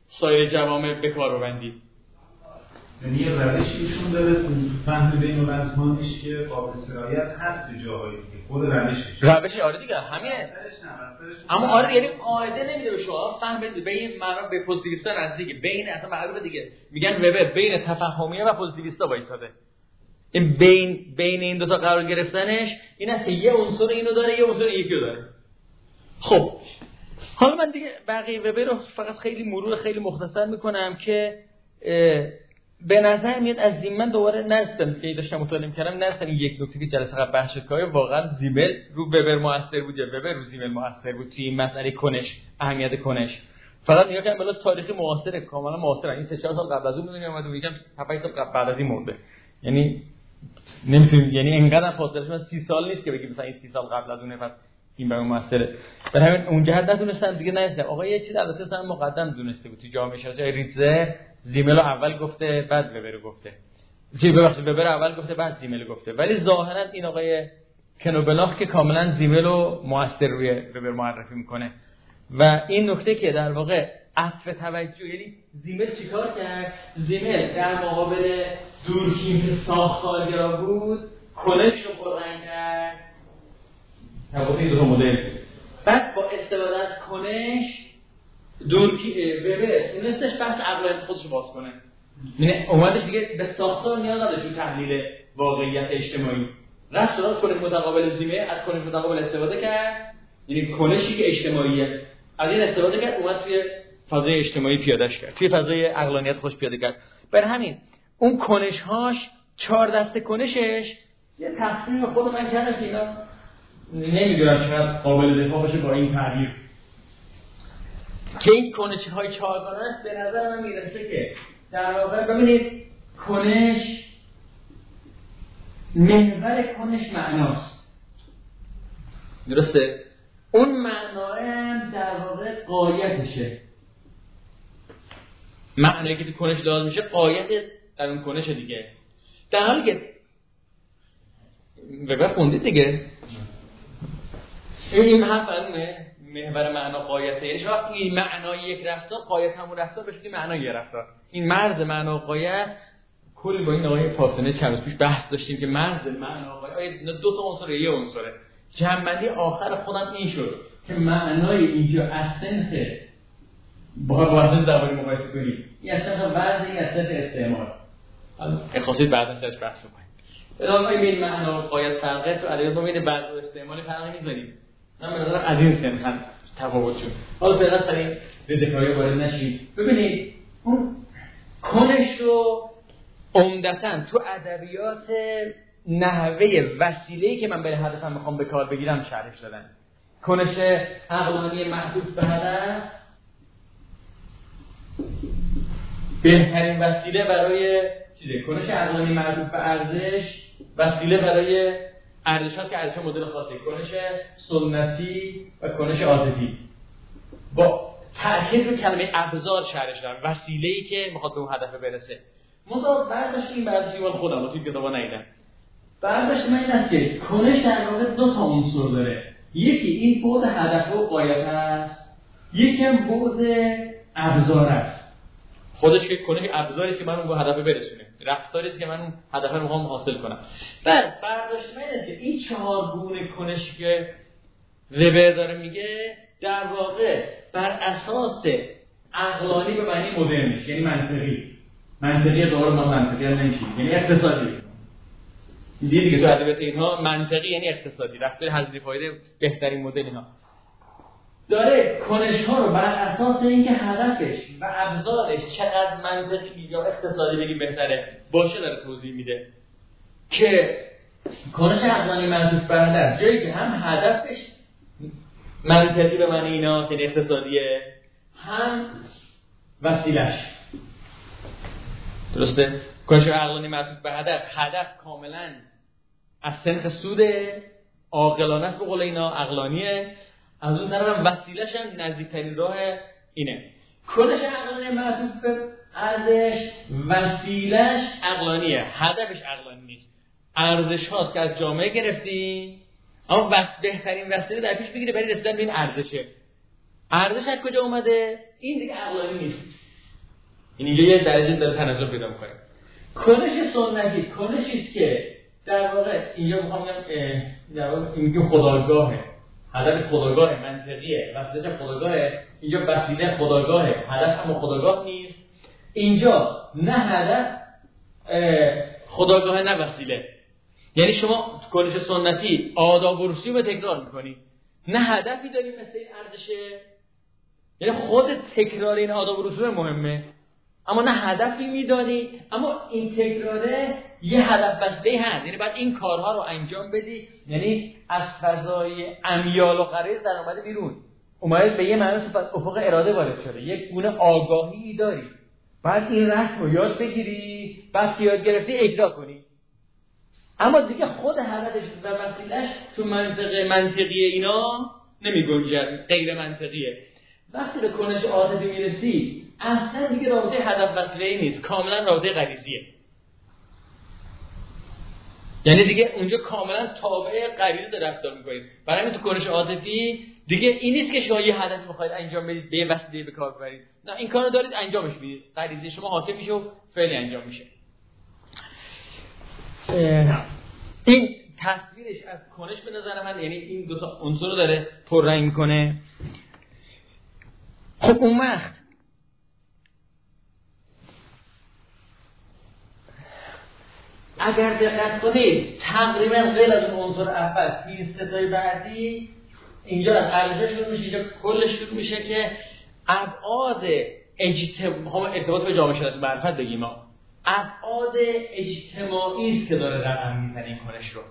سایر جوامع به کار ببندی. یعنی یه روشی ایشون داره تو فهم بین الازمانش که قابل سرایت هست به جاهای دیگه، خود روشش روش آره دیگه همینه. اما آره یعنی قاعده نمیده به شما فهم بده به این معنا به پوزیتیویستا نزدیکه، بین اصلا معلومه دیگه میگن وبر بین تفهمیه و پوزیتیویستا وایساده. این بین بین این دو تا قرار گرفتنش این است که یه عنصر اینو داره یه عنصر یکی رو داره. خب حالا من دیگه بقیه وبر رو فقط خیلی مرور خیلی مختصر میکنم که به نظر میاد از زیمن دوباره نستم که داشتم مطالعه می‌کردم نستم یک نکته که جلسه قبل بحث شد که واقعا زیمل رو وبر موثر بود یا وبر رو زیمل موثر بود توی این مسئله کنش، اهمیت کنش. فقط نگاه کنم بالا تاریخی معاصره، کاملا معاصره. این سه چهار سال قبل از اون میدونی اومد و میگم هفت سال قبل بعد از این مرده. یعنی نمیتونیم یعنی اینقدر فاصله شما سی سال نیست که بگیم مثلا این سی سال قبل از اونه پس این برای موثره. برای همین اون جهت ندونستم دیگه نرسیدم. آقا یه چیز البته مثلا مقدم دونسته بود تو جامعه شناسی ریتزه زیمل اول گفته بعد وبر گفته. چی ببخشید وبر اول گفته بعد زیمل گفته. ولی ظاهرا این آقای کنوبلاخ که کاملا زیمل رو موثر روی وبر معرفی میکنه و این نکته که در واقع عطف توجه یعنی زیمل چیکار کرد؟ زیمل در مقابل دورکیم که ساختارگرا بود کنش رو پررنگ کرد. توافق این دو تا مدل. بعد با استفاده از کنش دورکی وبر تونستش بحث عقلانیت خودش رو باز کنه. یعنی اومدش دیگه به ساختار نیاز نداشت تو تحلیل واقعیت اجتماعی. رفت سراغ کنش متقابل زیمل از کنش متقابل استفاده کرد. یعنی کنشی که اجتماعیه از این استفاده کرد اومد توی فضای اجتماعی پیادهش کرد. توی فضای عقلانیت خوش پیاده کرد. برای همین اون کنش‌هاش چهار دسته کنشش یه تقسیم خود من کردم که اینا نمیدونم چقدر قابل دفاع باشه با این تعبیر که این کنش‌های چهارگانه است. به نظر من میرسه که در واقع ببینید کنش محور کنش معناست، درسته؟ اون معناه هم در واقع غایتشه. معنی که تو کنش لازم میشه غایت در اون کنش دیگه. در حالی که وبر خوندید دیگه این حرف علمه محور معنا غایته. یعنی شما این معنای یک رفتار غایت همون رفتار بشه که معنای یک رفتار. این مرز معنا و غایت کلی با این آقای فاصله چند روز پیش بحث داشتیم که مرز معنا و غایت دو تا عنصر یه عنصره. جمع‌بندی آخر خودم این شد که معنای اینجا اسنس با واسه درباره مقایسه کنیم. این اسنس وضع این اسنس استعمال. حالا اختصاصی بعدا سرش بحث کنیم. الان این معنا و غایت فرقه تو ادبیات ما بین بعض و استعمال فرقی می‌ذاریم. من به نظرم از این سنخن تفاوت شد. حالا فعلا سرین به ذکرهای وارد نشید. ببینید اون کنش رو عمدتاً تو ادبیات نحوه وسیله‌ای که من برای هدفم میخوام به کار بگیرم شرحش دادن. کنش عقلانی معطوف به هدف بهترین وسیله برای چیزه. کنش عقلانی معطوف به ارزش وسیله برای ارزش هست که ارزش مدل خاصه. کنش سنتی و کنش عاطفی با تأکید رو کلمه ابزار شرحش دادن، وسیله‌ای که میخواد به اون هدف برسه. مطابق برداشت این برداشتی وال خودم رو توی کتابا ندیدم. برداشت من این است که کنش در واقع دو تا عنصر داره. یکی این بعد هدف و غایت است، یکی هم بعد ابزار است. خودش که کنش ابزاری است که من اون به هدف برسونه، رفتاری است که من اون هدف رو میخوام حاصل کنم. بعد برداشت من این است که این چهار گونه کنش که وبر داره میگه در واقع بر اساس عقلانی به معنی مدرنش، یعنی منطقی. منطقی دور ما منطقی نمیشه، یعنی اقتصادی. دیگه دیگه تو ادبیات اینها منطقی یعنی اقتصادی، رفتار حذف فایده بهترین مدل اینها. داره کنش ها رو بر اساس اینکه هدفش و ابزارش چقدر منطقی یا اقتصادی بگیم بهتره باشه داره توضیح میده که کنش عقلانی معطوف به هدف جایی که هم هدفش منطقی به معنی اینا یعنی اقتصادیه هم وسیلش. درسته؟ کنش عقلانی معطوف به هدف هدف کاملا از سنخ سود عاقلانه است به قول اینا عقلانیه، از اون طرف هم وسیلش هم نزدیکترین راه اینه. کنش عقلانی معطوف به ارزش وسیلش عقلانیه، هدفش عقلانی نیست. ارزش هاست که از جامعه گرفتی اما بس بهترین وسیله در پیش بگیره برای رسیدن به این ارزشه. ارزش از کجا اومده؟ این دیگه عقلانی نیست. این اینجا یه درجه داره تناسب پیدا میکنه. کنش سنتی کنشی است که در واقع اینجا میخوام بگم در واقع این خودآگاهه، هدف خودآگاه منطقیه، وسیله خودآگاهه، اینجا وسیله خودآگاهه، هدف هم خودآگاه نیست. اینجا نه هدف خودآگاه نه وسیله. یعنی شما کنش سنتی آداب و رسوم رو تکرار میکنی، نه هدفی داری مثل این ارزشه، یعنی خود تکرار این آداب و رسوم مهمه اما نه هدفی میدانی، اما این تکراره یه هدف بسته هست، یعنی بعد این کارها رو انجام بدی، یعنی از فضای امیال و غریض در اومده بیرون، اومده به یه معنی افق اراده وارد شده، یک گونه آگاهی داری، بعد این رسم رو یاد بگیری، بعد یاد گرفتی اجرا کنی. اما دیگه خود هدفش و وسیله‌اش تو منطقه منطقی اینا نمی‌گنجد، غیر منطقیه. وقتی به کنش عاطفی میرسی اصلا دیگه رابطه هدف وسیله‌ای نیست، کاملا رابطه غریزیه. یعنی دیگه اونجا کاملا تابع غریزه رفتار می‌کنید. برای همین تو کنش عاطفی دیگه این نیست که شما یه هدفی می‌خواید انجام بدید به وسیله به کار ببرید. نه، این کارو دارید انجامش میدید. غریزه شما حاکم میشه و فعلی انجام میشه. این تصویرش از کنش به نظر من، یعنی این دو تا عنصر رو داره پررنگ می‌کنه. خب اون وقت اگر دقت کنید تقریبا غیر از اون عنصر اول توی ستای بعدی اینجا از ارزش شروع میشه، اینجا کلش شروع میشه که ابعاد اجتماعی، ارتباط به جامعه شناسی معرفت بگیم ما، ابعاد اجتماعی است که داره رقم میزنه این کنش رو.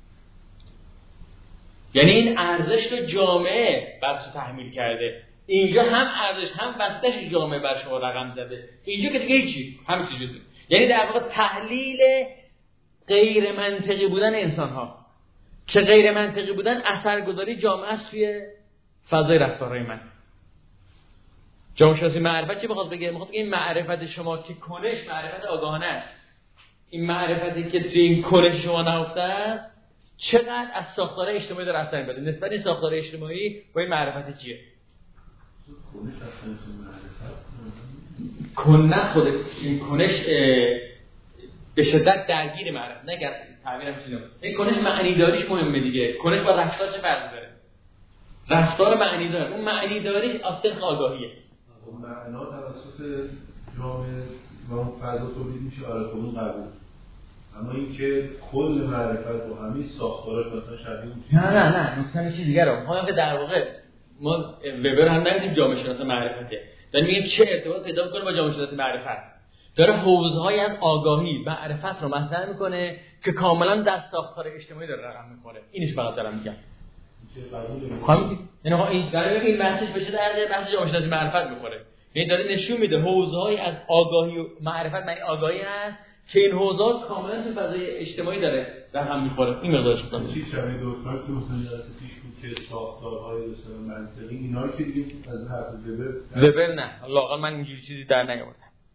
یعنی این ارزش رو جامعه بر تو تحمیل کرده، اینجا هم ارزش هم وسطش جامعه بر شما رقم زده، اینجا که دیگه هیچی همین چیزی. یعنی در واقع تحلیل غیر منطقی بودن انسان ها که غیر منطقی بودن اثرگذاری جامعه است توی فضای رفتارهای من. جامعه شناسی معرفت چه بخواد بگه؟ میخواد بگه این معرفت شما که کنش معرفت آگاهانه است، این معرفتی که توی این کنش شما نهفته است چقدر از ساختار اجتماعی داره اثر می‌بره، نسبت این ساختار اجتماعی با این معرفت چیه؟ کنش اصلا معرفت کنه خود این کنش به شدت درگیر معرفت، نگر تعبیرم چیه؟ این کنش معنی داریش مهمه دیگه. کنش با رفتار چه فرقی داره؟ رفتار معنی دار، اون معنی داریش اصلا آگاهیه. معنا توسط جامعه و اون فضا تولید میشه، آره اون قبول. اما اینکه کل معرفت و همین ساختاراش مثلا شبیه اون نه نه نه نکته چیز دیگه رو ما که در واقع ما وبر هم نگیم جامعه شناسی معرفته، یعنی میگیم چه ارتباط پیدا می‌کنه با جامعه شناسی معرفت، داره حوزه‌های از آگاهی معرفت رو مطرح می‌کنه که کاملا در ساختار اجتماعی داره رقم می‌خوره. اینش فقط دارم میگم. خب یعنی این داره این بحثش بشه در بحث جامعه شناسی معرفت می‌خوره، یعنی داره نشون میده حوزه‌های از آگاهی و معرفت، معنی آگاهی هست که این حوزه‌ها کاملا تو فضای اجتماعی داره رقم می‌خوره. این مقدارش بود. چیز شبیه دکتر که مثلا جلسه پیش بود که ساختارهای مثلا منطقی اینا رو که دیگه از حرف وبر وبر نه، واقعا من اینجوری چیزی در نیاوردم.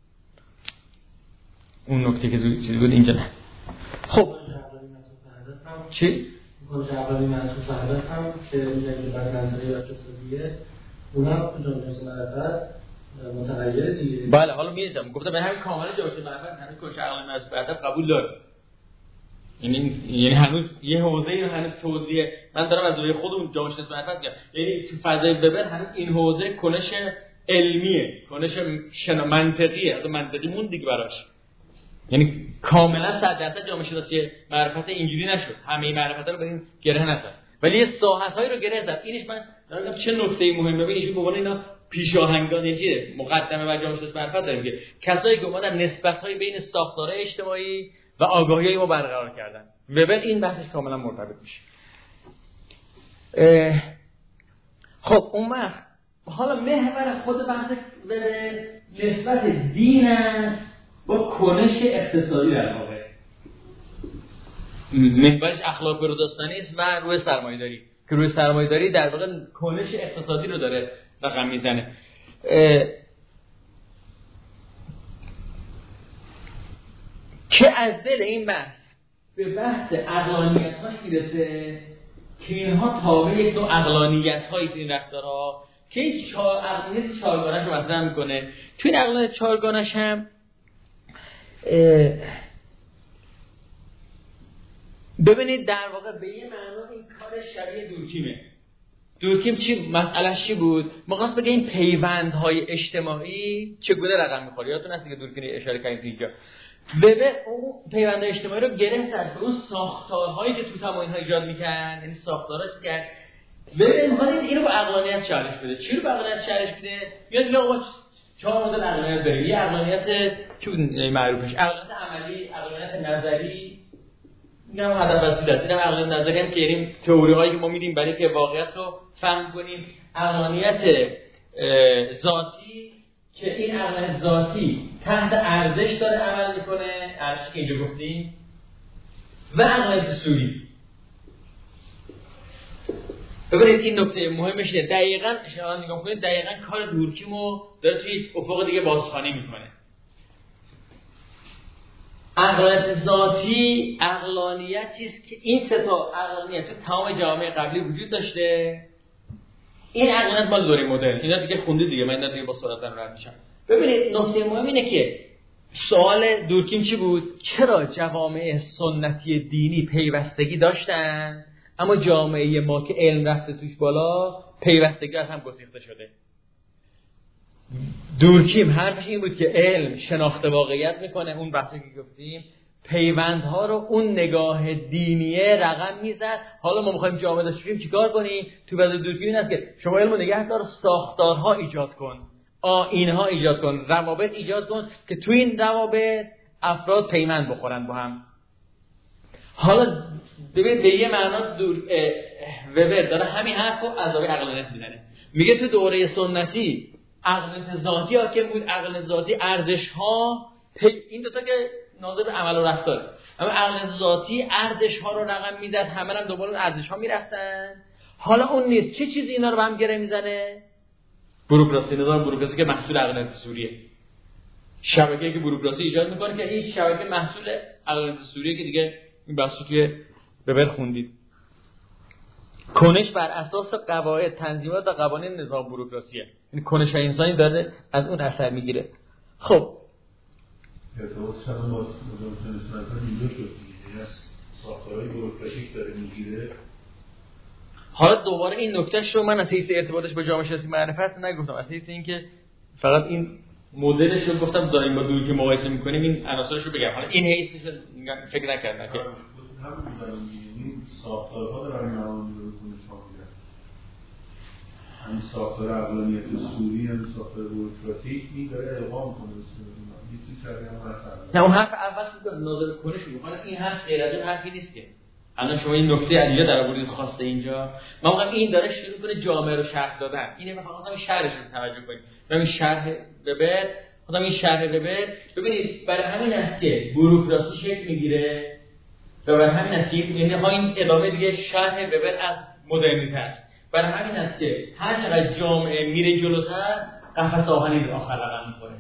اون نکته که چیزی بود اینجا نه. خب چی؟ کنش اولی منصوب هدف هم که میگه بعد منطقی اقتصادیه اونم تو جامعه شناسی معرفت متغیر دیگه. بله حالا میگم گفتم به همین کاملا جامعه شناسی معرفت همین کنش اولی منصوب هدف قبول داره. یعنی یعنی هنوز یه حوزه‌ای رو هنوز توضیح من دارم از روی خودمون جامعه شناسی معرفت میگم، یعنی تو فضای وبر هنوز این حوزه کنش علمیه، کنش شنا منطقیه، از منطقی مون دیگه براش، یعنی کاملا صد درصد جامعه شناسی معرفت اینجوری نشد، همه معرفت رو بریم گره نزد، ولی یه ساحت‌هایی رو گره زد. اینش من دارم چه نکته مهمه ببینید، به عنوان اینا پیشاهنگانه چیه مقدمه بر جامعه شناسی معرفت داریم که کسایی که اومدن نسبت‌های بین ساختارهای اجتماعی و آگاهی ما برقرار کردن. وبر این بحثش کاملا مرتبط میشه. خب اون وقت حالا محور خود بحث وبر نسبت دین است با کنش اقتصادی در واقع. محورش اخلاق پرودستانی است و روی سرمایه‌داری که روی سرمایه‌داری در واقع کنش اقتصادی رو داره رقم میزنه. که از دل این بحث به بحث عقلانیت‌ها میرسه که اینها تابع یک نوع عقلانیت‌هایی این رفتارها که این چهار عقلانیت چهارگانش رو مطرح میکنه. توی این عقلانیت چهارگانش هم ببینید در واقع به یه معنا این کار شبیه دورکیمه. دورکیم چی مسئلهش چی بود؟ ما خواست بگه این پیوندهای اجتماعی چگونه رقم میخوره. یادتون هست که دورکیم اشاره کردیم اینجا وبر اون پیوندهای اجتماعی رو گرفت از اون ساختارهایی که تو تمام اینها ایجاد میکنن، یعنی ساختارها چی کرد؟ وبر میخواد اینو با عقلانیت چالش بده. چی رو با عقلانیت چالش بده؟ میاد میگه آقا چهار مدل عقلانیت داریم. یه عقلانیت چی معروفش؟ عقلانیت عملی، عقلانیت نظری. میگم هدف اصلی است. این عقلانیت نظری هم که یعنی تئوری هایی که ما میدیم برای که واقعیت رو فهم کنیم. عقلانیت ذاتی که این عقلانیت ذاتی تحت ارزش داره عمل میکنه، ارزشی که اینجا گفتیم، و عقلانیت سوری. ببینید این نکته مهمش اینه دقیقاً شما نگاه کنید دقیقاً کار دورکیمو داره توی افق دیگه بازخوانی میکنه. عقلانیت ذاتی عقلانیتی است که این سه تا عقلانیت تو تمام جوامع قبلی وجود داشته. این عقلانیت مال دوره مدرن. اینا دیگه خوندید دیگه، من اینا دیگه با سرعت رد میشم. ببینید نکته مهم اینه که سوال دورکیم چی بود؟ چرا جوامع سنتی دینی پیوستگی داشتن اما جامعه ما که علم رفته توش بالا پیوستگی از هم گسیخته شده؟ دورکیم حرفش این بود که علم شناخت واقعیت میکنه، اون بحثی که گفتیم پیوندها رو اون نگاه دینیه رقم میزد. حالا ما میخوایم جامعه داشته باشیم چیکار کنیم؟ تو وضع دورکیم این است که شما علم رو نگه دار، ساختارها ایجاد کن، آیین‌ها ایجاد کن، روابط ایجاد کن که تو این روابط افراد پیوند بخورن با هم. حالا ببین به یه معنا دور وبر داره همین حرفو از زاویه عقلانیت میزنه. میگه تو دوره سنتی عقلانیت ذاتی حاکم بود. عقلانیت ذاتی ارزش‌ها این دو تا که ناظر به عمل و رفتار، اما عقلانیت ذاتی ارزش‌ها رو رقم میزد، همه هم دنبال اون ارزش‌ها میرفتن. حالا اون نیست. چه چیزی اینا رو به هم گره میزنه؟ بوروکراسی، نظام بوروکراسی که محصول عقلانیت سوریه. شبکه‌ای که بوروکراسی ایجاد میکنه که این شبکه محصول عقلانیت سوریه که دیگه این بحثو توی وبر خوندید. کنش بر اساس قواعد، تنظیمات و قوانین نظام بوروکراسیه. این کنش انسانی داره از اون اثر میگیره. خب ارتباط شما با نظام شناسی اینجا شد دیگه، از ساختارهای بوروکراتیک داره میگیره. حالا دوباره این نکتهش رو من از حیث ارتباطش با جامعه شناسی معرفت نگفتم، از حیث اینکه فقط این مدلش رو گفتم داریم با دوری که مقایسه میکنیم این عناصرش رو بگم. حالا این حیثش رو فکر نکردم که همین می‌ذارم این ساختارها دارن معانی رو کنه شما میگن. همین ساختار عقلانیت سوری، همین ساختار بوروکراتیک این داره القا کنه. نه اون حرف اول که ناظر کنش میکنه این حرف غیر از اون حرفی نیست که الان شما این نکته علیه در آوردید خواسته اینجا. ما میگم این داره شروع کنه جامعه رو شرح دادن. اینه من فقط شرحش رو توجه کنید. ببین شرح وبر، خودم این شرح وبر ببینید برای همین است که بوروکراسی شکل میگیره و برای همین است که یعنی ها این ادامه دیگه شرح وبر از مدرنیته است. برای همین است که هر چقدر جامعه میره جلوتر قفس آهنی به آخر رقم میخوره.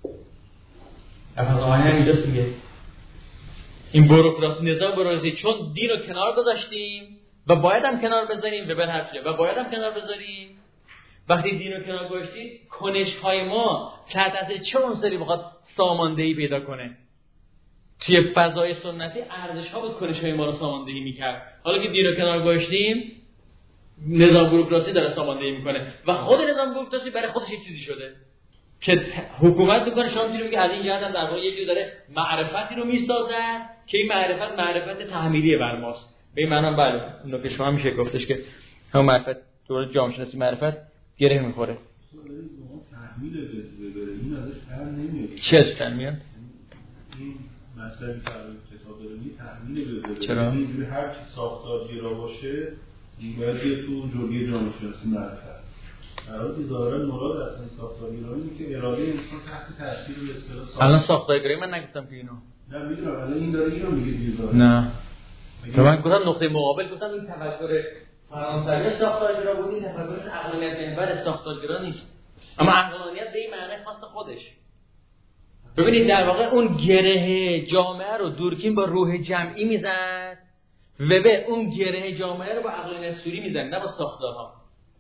قفس آهنی هم اینجاست دیگه. این بوروکراسی نظام بوروکراسی چون دین رو کنار گذاشتیم و باید هم کنار بذاریم وبر حرفیه و باید هم کنار بذاریم. وقتی دین رو کنار گذاشتیم کنش های ما تحت تاثیر چه عنصری بخواد ساماندهی پیدا کنه؟ توی فضای سنتی ارزش ها بود کنش های ما رو ساماندهی میکرد. حالا که دین رو کنار گذاشتیم نظام بوروکراسی داره ساماندهی میکنه و خود نظام بوروکراسی برای خودش یه چیزی شده که حکومت میکنه. شما میگید که از این جهت هم در واقع یه جور داره معرفتی رو میسازه که این معرفت معرفت تحمیلیه بر ماست. به این معنی بله اون که شما میشه گفتش که همون معرفت دوره جامعه شناسی معرفت گره میخوره. تحمیل وبر این ازش پر نمیاد. چه از پر میاد؟ این مسئله که کتاب داره می تحمیل وبر. چرا؟ اینجوری هر چی ساختارگرا باشه باید یه تو جوری جامعه شناسی معرفت. در حالی که ظاهرا مراد از این ساختارگرایی اینه که اراده انسان تحت تاثیر به اصطلاح ساختار. الان ساختارگرایی من نگفتم که اینو. نه میدونم الان این داره اینو میگه دیگه. نه. تو من گفتم نقطه مقابل گفتم این تفکر فرانسوی ساختارگرا بود، این تفکر عقلانیت محور ساختارگرا نیست. اما عقلانیت به این معنی خاص خودش. ببینید در واقع اون گره جامعه رو دورکیم با روح جمعی میزد و به اون گره جامعه رو با عقلانیت سوری میزد، نه با ساختارها.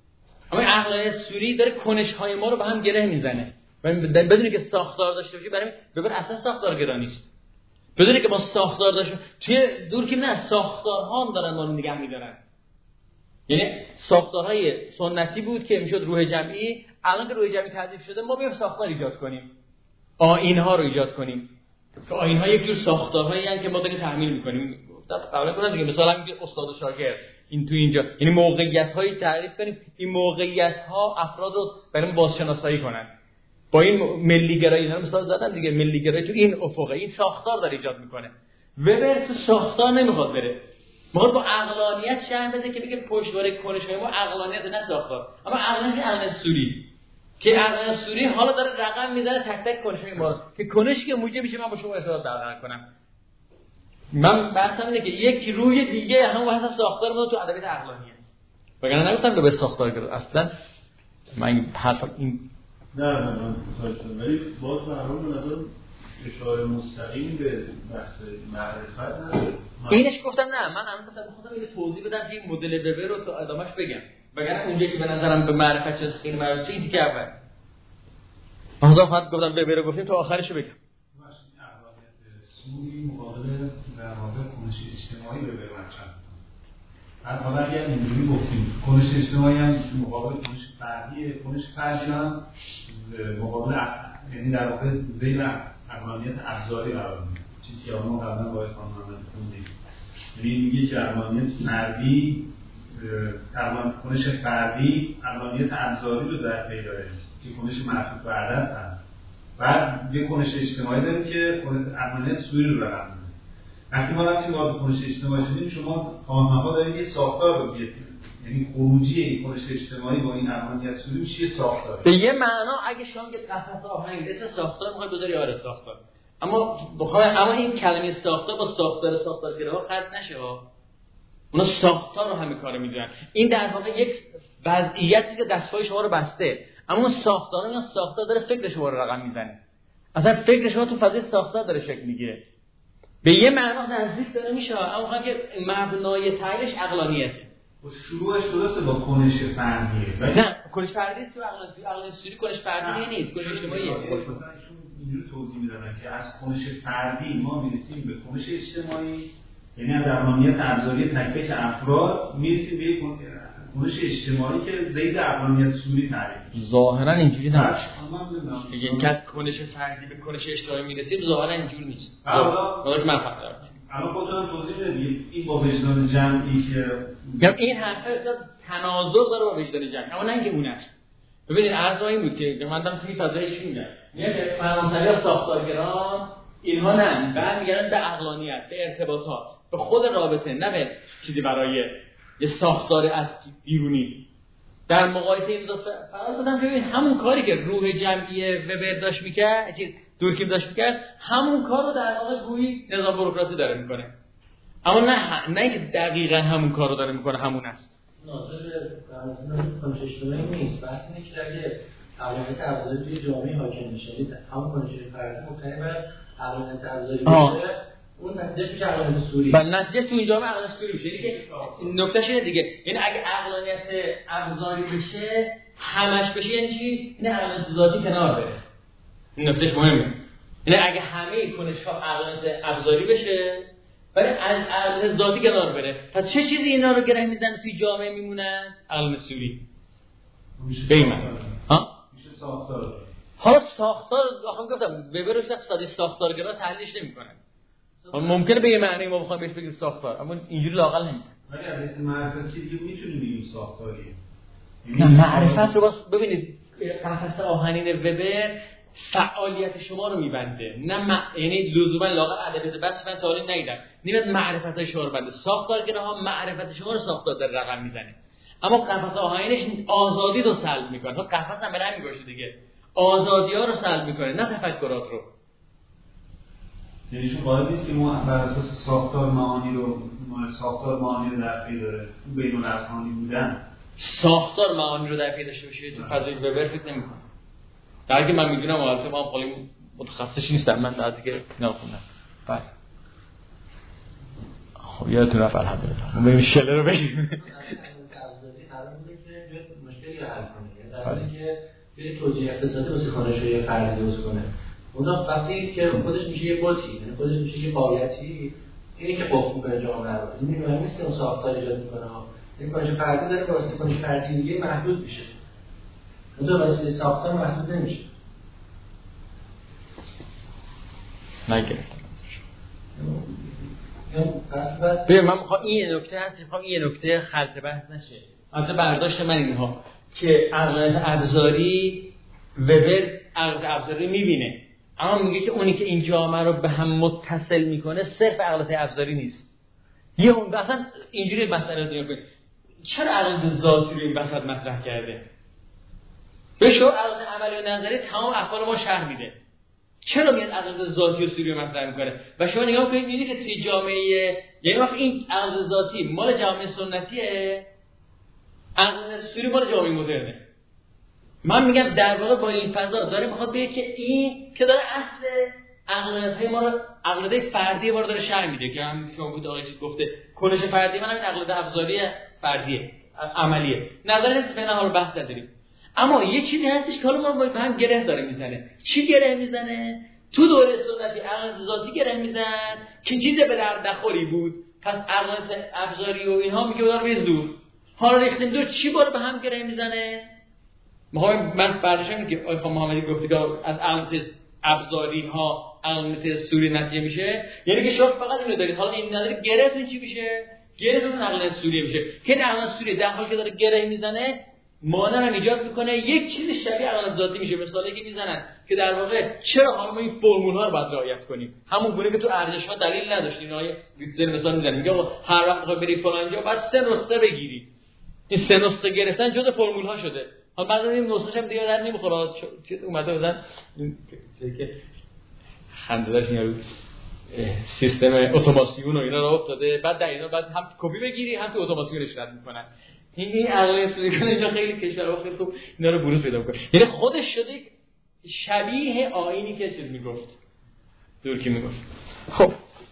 اما عقلانیت سوری داره کنش‌های ما رو به هم گره میزنه و بدونی که ساختار داشته باشی برای ببر اصلا ساختارگرا نیست. بدونی که ما ساختار داشتیم توی دور که نه ساختارها هم دارن ما رو نگه می‌دارن. یعنی ساختارهای سنتی بود که میشد روح جمعی، الان که روح جمعی تضعیف شده ما بیایم ساختار ایجاد کنیم. آیین‌ها رو ایجاد کنیم. که آیین‌ها یک جور ساختارهایی هستند که ما داریم تحمیل می‌کنیم. قبلا گفتم دیگه مثلا میگه استاد و شاگرد این تو اینجا یعنی موقعیت‌هایی تعریف کنیم، این موقعیت‌ها افراد رو برای بازشناسایی کنن. با این ملی گرایی اینا مثلا زدم دیگه، ملی گرایی تو این افقه این ساختار داره ایجاد میکنه. وبر تو ساختار نمیخواد بره، میخواد با عقلانیت شرح بده که بگه پشتوانه کنش‌های ما عقلانیت نه ساختار. اما عقلانیت عقل سوری که عقل سوری حالا داره رقم میزنه تک تک کنش‌های ما که کنشی که موجب میشه من با شما ارتباط برقرار کنم. من بحثم اینه که یک روی دیگه همون واسه ساختار ما تو ادبیات عقلانیت. وگرنه نگفتم که به ساختار گرفت اصلا من حرف این نه نه من متوجهم، ولی باز به هر حال به نظر اشاره مستقیم به بحث معرفت نداره. اینش گفتم نه من الان گفتم می‌خواستم اینو توضیح بدم که این مدل وبر رو تو ادامهش بگم، وگرنه اونجا که به نظرم به معرفت چه خیلی معرفت این دیگه اول من فقط گفتم وبر رو گفتیم تا آخرش بگم. سوری مقابل در واقع کنش اجتماعی به برمچن بعد حالا اگر اینجوری گفتیم کنش اجتماعی هم مقابل کنش فردیه، کنش فردی هم مقابل یعنی در واقع زیر عقلانیت ابزاری قرار میگیره، چیزی که ما قبلا با اخوان محمد خوندیم. یعنی میگه که عقلانیت فردی عقلان کنش فردی عقلانیت ابزاری رو در پی داره که کنش معطوف به عدد هست. بعد یه کنش اجتماعی داریم که عقلانیت سوری رو رقم میده. وقتی ما رفتیم وارد کنش اجتماعی شدیم شما خواهن‌ها دارید یه ساختار رو بیارید، یعنی خروجی این کنش اجتماعی با این عقلانیت سوری میشه یه ساختار. به یه معنا اگه شما که قفس آهنگ اسم ساختار میخواد بذاری آره ساختار، اما بخوای اما این کلمه ساختار با ساختار ساختارگراها قطع نشه ها. اونا ساختار رو همه کارو میدونن. این در واقع یک وضعیتی که دست‌های شما رو بسته، اما اون ساختار یا ساختار داره فکر شما رو رقم میزنه. اصلا فکر شما تو فضای ساختار داره شکل میگیره. به یه معنا نزدیک داره میشه، اما وقتی که مبنای تعریفش عقلانیته. و شروعش درسته با کنش فردیه. نه، کنش فردی تو عقلانیت عقلانیت سوری کنش فردی نیست، کنش اجتماعیه. مثلا ایشون اینجوری توضیح میدن که از کنش فردی ما میرسیم به کنش اجتماعی، یعنی از عقلانیت ابزاری تک تک افراد میرسیم به کنش اجتماعی که زید عقلانیت سوری تعریف میشه. ظاهرا اینجوری نمیشه. میگه اینکه از کنش فردی به کنش اجتماعی میرسیم ظاهرا اینجوری نیست. حالا که من فهم دارم. الان خودتون توضیح بدید این با وجدان جمعی که میگم این حرف تناظر داره با وجدان جمعی، اما نه اینکه اون است. ببینید عرض این بود که مندم توی فضایش میگم میگه فرانسوی ساختارگران اینها نه بعد میگن به عقلانیت، به ارتباطات، به خود رابطه، نه به چیزی برای یه ساختار از بیرونی. در مقایسه این دو فرض بدم ببین همون کاری که روح جمعی وبر داشت میکرد، چیز دورکیم داشت میکرد، همون کار رو در واقع گویی نظام بوروکراسی داره میکنه. اما نه نه اینکه دقیقاً همون کار رو داره میکنه همون است. ناظر کنش اجتماعی نیست، بس اینه که اگه عقلانیت ابزاری توی جامعه حاکم میشه، همون کنش فردی مبتنی بر عقلانیت ابزاری باشه، اون نتیجه میشه عقلانیت سوری. بله نتیجه تو این جامعه عقلانیت سوری میشه. یعنی که نکتهش اینه دیگه، یعنی اگه عقلانیت ابزاری بشه همش بشه یعنی چی؟ این عقلانیت ذاتی کنار بره. این نکتهش مهمه. یعنی اگه همه کنش‌ها عقلانیت ابزاری بشه ولی از عقلانیت ذاتی کنار بره، پس چه چیزی اینا رو گره میزنه توی جامعه میمونن؟ عقلانیت سوری. بیمن. ها؟ میشه ساختار. حالا ساختار آخه گفتم وبر رو اقتصادی ساختارگرا تحلیلش نمی‌کنن. ممکنه به یه معنی ما بخوایم بهش بگیم ساختار، اما اینجوری لااقل نمیشه. ولی از اسم معرفت که دیگه میتونیم بگیم ساختاریه. نه معرفت رو باز ببینید قفس آهنین وبر فعالیت شما رو میبنده، نه م... یعنی لزوما لااقل ادبیات بس من تعالی نگیدم نمیاد معرفت‌های شما رو بنده. ساختارگراها معرفت شما رو ساختار در رقم میزنه، اما قفس آهنینش آزادی رو سلب میکنه. تو قفس هم برای همین باشه دیگه، آزادی‌ها رو سلب میکنه نه تفکرات رو. یعنی شما باید نیست که ما بر اساس ساختار معانی رو ساختار معانی رو در پی داره بین الاسمانی بودن ساختار معانی رو در پی داشته باشه تو فضای وبر فکر نمی‌کنم. در که من میدونم البته ما خیلی متخصص نیستم، من در دیگه نخوندم. بعد خب یادتون رفت الحمدلله ما بریم شله رو بگیم. ابزاری قرار بوده که مشکلی رو حل کنه، در حالی که یه توجیه اقتصادی واسه خانه‌شویی فردی درست کنه. اونجا وقتی که خودش میشه یه بوتی، یعنی خودش میشه یه قایتی، اینی که خوب به جامعه رو این میگم نیست که اون ساختار ایجاد میکنه ها. این کارش فردی داره واسه کارش فردی دیگه محدود میشه. اونجا واسه ساختار محدود نمیشه. نگرفتم ببین من میخوام این نکته هست، میخوام این نکته خلط بحث نشه. البته برداشت من اینها که عقل ابزاری وبر عقل ابزاری میبینه، اما میگه که اونی که این جامعه رو به هم متصل میکنه صرف عقل ابزاری نیست. یه اون مثلا اینجوری مسئله رو نگاه کنید، چرا عقل ذاتی رو این وسط مطرح کرده؟ به شو عقل عملی و نظری تمام افعال ما شرح میده. چرا میاد عقل ذاتی و سوری رو مطرح میکنه؟ و شما نگاه کنید میبینید که توی جامعه، یعنی وقتی این عقل ذاتی مال جامعه سنتیه، عقل سوری مال جامعه مدرنه. من میگم در واقع با این فضا داره میخواد بگه که این که داره اصل عقلانیت ما رو، عقلانیت فردی ما رو داره شرح میده که هم شما بود آقای چیز گفته کنش فردی، من همین عقلانیت ابزاری فردیه عملیه، نظر به نهار بحث نداریم. اما یه چیزی هستش که حالا ما با هم گره داره میزنه. چی گره میزنه؟ تو دوره سنتی عقل ذاتی گره میزنه که چیز به درد نخوری بود، پس عقلانیت ابزاری و اینها میگه داره ریز دور. حالا ریختیم دور چی بار به هم گره میزنه؟ ما من برداشتم که آقای خانم محمدی گفته که از عقلانیت ابزاری ها عقلانیت سوری نتیجه میشه، یعنی که شما فقط اینو دارید، حالا این نداره گرهتون چی میشه؟ گرهتون عقلانیت سوری میشه که این عقلانیت سوری در حالی که داره گره میزنه مانع رو ایجاد میکنه، یک چیز شبیه عقلانیت ذاتی میشه. مثالی که میزنن که در واقع چرا حالا ما این فرمول ها رو باید رعایت کنیم، همون گونه که تو ارزش ها دلیل نداشتین. آیه ویتزر مثال میزنه میگه هر وقت بخوای بری فلان جا بعد سه نسخه بگیری. این سه نسخه گرفتن جزء فرمول ها شده. حالا بعد این نسخه‌ش هم دیگه در نمیخوره. چه اومده بودن چه که خنده داشت یارو سیستم اتوماسیون و اینا رو افتاده، بعد در اینا بعد هم کپی بگیری هم تو اتوماسیونش رد میکنن. این این عقل سوری کنه اینجا خیلی کشور خیلی خوب اینا رو بروز پیدا میکنه. یعنی خودش شده شبیه آیینی که چیز میگفت دور کی میگفت. خب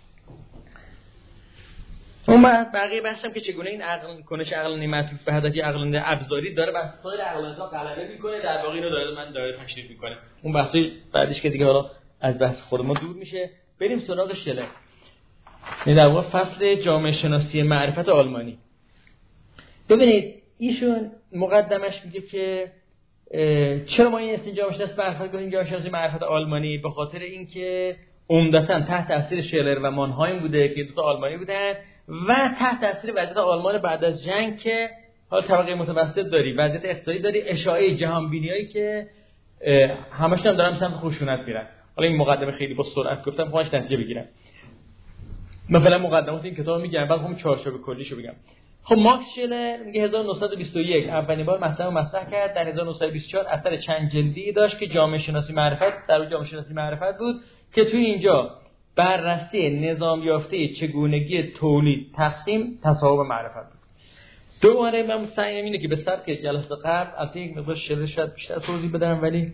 اون بقیه بحثم که چگونه این عقل کنش عقل معطوف به هدفی عقل ابزاری داره بر سایر عقل‌ها غلبه میکنه، در واقع اینو داره من داره تشریح میکنه. اون بحثای بعدش که دیگه حالا از بحث خود ما دور میشه. بریم سراغ شلر. این در واقع فصل جامعه شناسی معرفت آلمانی. ببینید ایشون مقدمش میگه که چرا ما این اسم جامعه شناسی معرفت کنیم جامعه شناسی معرفت آلمانی؟ به خاطر اینکه عمدتاً تحت تاثیر شلر و مانهایم بوده که دو تا آلمانی بودن و تحت تاثیر وضعیت آلمان بعد از جنگ که حالا طبقه متوسط داری، وضعیت اقتصادی داری، اشاعه جهانبینیایی که همشون هم دارن سمت خشونت میرن. حالا این مقدمه خیلی با سرعت گفتم خواهش نتیجه بگیرم. مثلا مقدمات این کتاب میگم بعد هم چارچوب کلیشو بگم. خب ماکس شلر میگه هزار و نهصد و بیست و یک اولین بار مطلب مطرح کرد، در هزار و نهصد و بیست و چهار اثر چند جلدی داشت که جامعه شناسی معرفت در جامعه شناسی معرفت بود که توی اینجا بررسی نظام یافته چگونگی تولید تقسیم تصاحب معرفت بود. دوباره من سعی اینه که به سبک جلسه قبل البته یک مقدار شلر شاید بیشتر توضیح بدم، ولی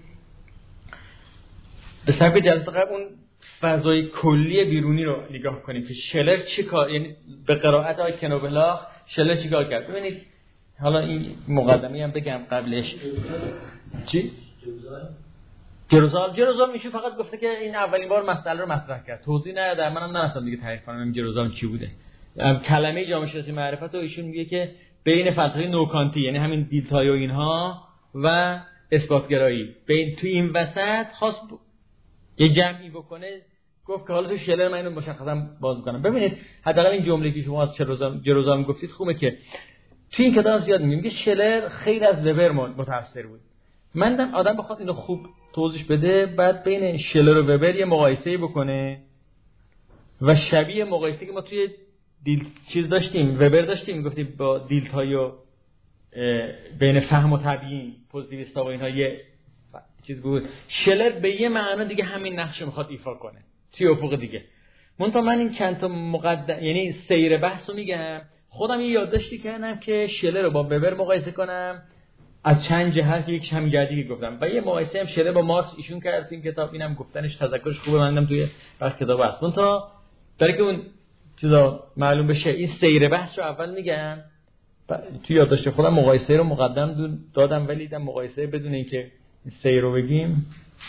به سبک جلسه قبل اون فضای کلی بیرونی رو نگاه کنیم که شلر چی کار، یعنی به قرائت آقای کنوبلاخ شلر چی کار کرد. ببینید حالا این مقدمه هم بگم قبلش چی؟ جروزال جروزال میشه فقط گفته که این اولین بار مسئله رو مطرح کرد، توضیح نداد. منم نرفتم دیگه تعریف کنم جروزال چی بوده. کلمه جامعه شناسی معرفت رو ایشون میگه که بین فلسفه نوکانتی یعنی همین دیلتای و اینها و اثباتگرایی بین تو این وسط خاص ب... یه جمعی بکنه. گفت که حالا تو شلر من اینو مشخصا باز می‌کنم. ببینید حداقل این جمله‌ای که شما از جروزال جروزال گفتید خوبه که تو این کتاب زیاد میگم که شلر خیلی از وبر متأثر بود. من دم آدم بخواد اینو خوب توضیح بده بعد بین شلر و وبر یه مقایسه‌ای بکنه و شبیه مقایسه‌ای که ما توی دیل چیز داشتیم وبر داشتیم میگفتیم با دیلتای و بین فهم و تبیین پوزیتیویستا و اینها یه چیز بود. شلر به یه معنا دیگه همین نقش میخواد ایفا کنه توی افق دیگه. منتها من این چند تا مقدم یعنی سیر بحثو میگم، خودم یه یادداشتی کردم که شلر رو با وبر مقایسه کنم از چند جهت، یکیش همین جدی که گفتم و یه مقایسه هم شلر با مارکس ایشون کرد تو این کتاب. اینم گفتنش تذکرش خوبه، منم توی بحث کتاب هست. منتها برای که اون چیزا معلوم بشه این سیر بحث رو اول میگم توی یادداشت خودم مقایسه رو مقدم دادم، ولی دیدم مقایسه بدون اینکه سیر رو بگیم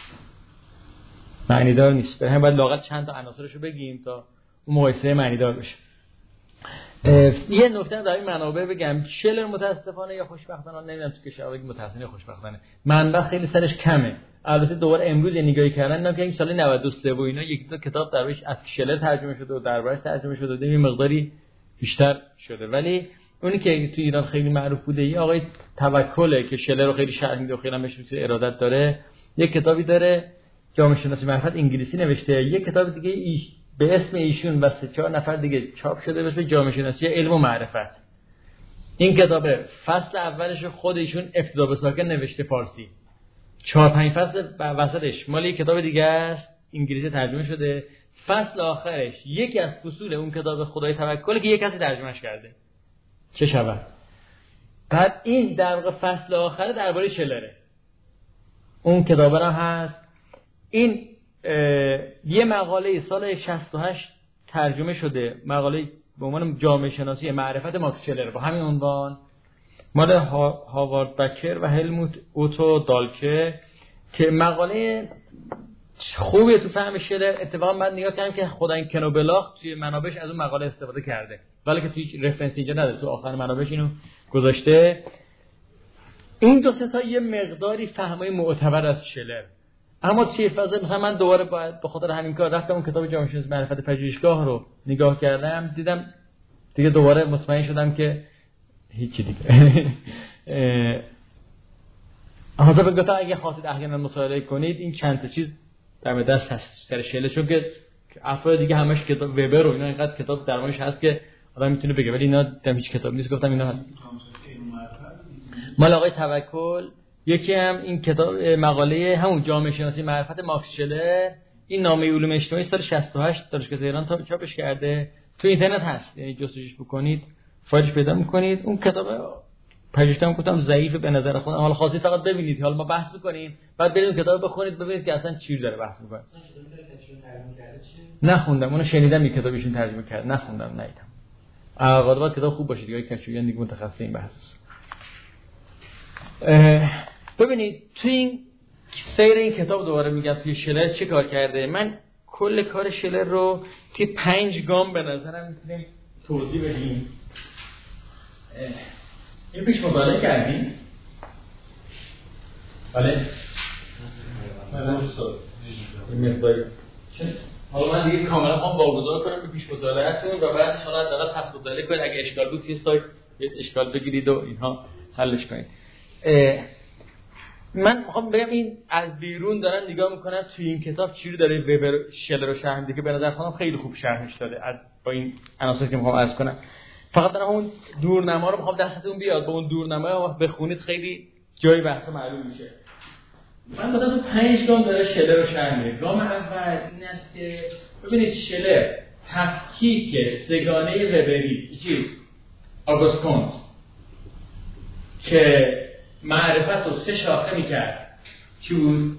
معنی دار نیست. به همین باید لااقل چند تا عناصرش رو بگیم تا اون مقایسه معنی دار بشه. یه نکته در این منابع بگم، شلر متاسفانه یا خوشبختانه نمیدونم تو کشور بگیم متاسفانه خوشبختانه منبع خیلی سرش کمه. البته دوباره امروز یه نگاهی کردن دیدم که این سال نود و سه و اینا یک تا کتاب دربارش از شلر ترجمه شده و دربارش ترجمه شده، یه مقداری بیشتر شده. ولی اونی که تو ایران خیلی معروف بوده یه آقای توکله که شلر رو خیلی شرح میده و خیلی همش ارادت داره. یک کتابی داره جامعه شناسی معرفت انگلیسی نوشته، یک کتاب دیگه ایش به اسم ایشون و سه چهار نفر دیگه چاپ شده به اسم جامعه شناسی علم و معرفت. این کتاب فصل اولش خود ایشون ابتدا به ساکن نوشته فارسی، چهار پنج فصل وسطش مال یک کتاب دیگه است انگلیسی ترجمه شده، فصل آخرش یکی از فصول اون کتاب خدای توکل که یک کسی ترجمهش کرده. چه شود؟ بعد این در واقع فصل آخر درباره شلره، اون کتاب هم هست. این یه مقاله سال شصت و هشت ترجمه شده، مقاله به عنوان جامعه شناسی معرفت ماکس شلر با همین عنوان، مال هاوارد بکر و هلموت اوتو دالکه، که مقاله خوبیه تو فهم شلر. اتفاقا من نگاه کردم که خدا این کنوبلاخ توی منابعش از اون مقاله استفاده کرده، ولی که توی رفرنس اینجا نداره، تو آخر منابعش اینو گذاشته. این دو سه تا یه مقداری فهمای معتبر از شلر. اما توی فضا مثلا من دوباره باید به خاطر همین کار رفتم اون کتاب جامعه شناسی معرفت پژوهشگاه رو نگاه کردم، دیدم دیگه دوباره مطمئن شدم که هیچی دیگه. حاضر بگم اگه خواستید احیانا مطالعه کنید این چند تا چیز در دست هست سر شلر، چون که افراد دیگه همش کتاب وبر و اینا اینقدر کتاب درمانش هست که آدم میتونه بگه، ولی اینا دم هیچ کتاب نیست. گفتم اینا مال آقای توکل. یکی هم این کتاب مقاله همون جامعه شناسی معرفت ماکس شلر، این نامه علوم اجتماعی سال شصت و هشت دانشگاه تهران تا چاپش کرده، تو اینترنت هست، یعنی جستجوش بکنید فایلش پیدا میکنید. اون کتاب پژوهشم گفتم ضعیفه به نظر خودم، حالا خاصی فقط ببینید، حالا ما بحث می‌کنیم بعد برید کتاب بخونید ببینید که اصلا چی داره بحث می‌کنه. نخوندم اونو، شنیدم یک کتابیشون ترجمه کرد، نخوندم ندیدم. البته کتاب خوب باشه دیگه، کچویان دیگه متخصص این بحث. ببینید توی این سیر این کتاب دوباره میگم توی شلر چه کار کرده. من کل کار شلر رو توی پنج گام به نظرم میتونیم توضیح بدیم. این پیش مطالعه کردیم؟ بله؟ بله این مقداری حالا من دیگه کاملا خواهم واگذار کنم به پیش مطالعه‌تون و بعدش حالا حداقل پس مطالعه کنید، اگه اشکال بود توی سایت اشکال بگیرید و اینها حلش کنید. من میخوام بگم این از بیرون دارن نگاه میکنم توی این کتاب چی رو داره وبر شلر رو شرح میده که به نظر خودم خیلی خوب شرحش داده از با این عناصری که میخوام عرض کنم. فقط دارم اون دورنما رو میخوام دستتون بیاد، با اون دورنما رو بخونید خیلی جای بحث معلوم میشه. من گفتم پنج گام داره شلر رو شرح میده. گام اول این است که ببینید شلر تفکیک سگانه وبری چی آگوست کونت که معرفت رو سه شاخه میکرد، چی بود؟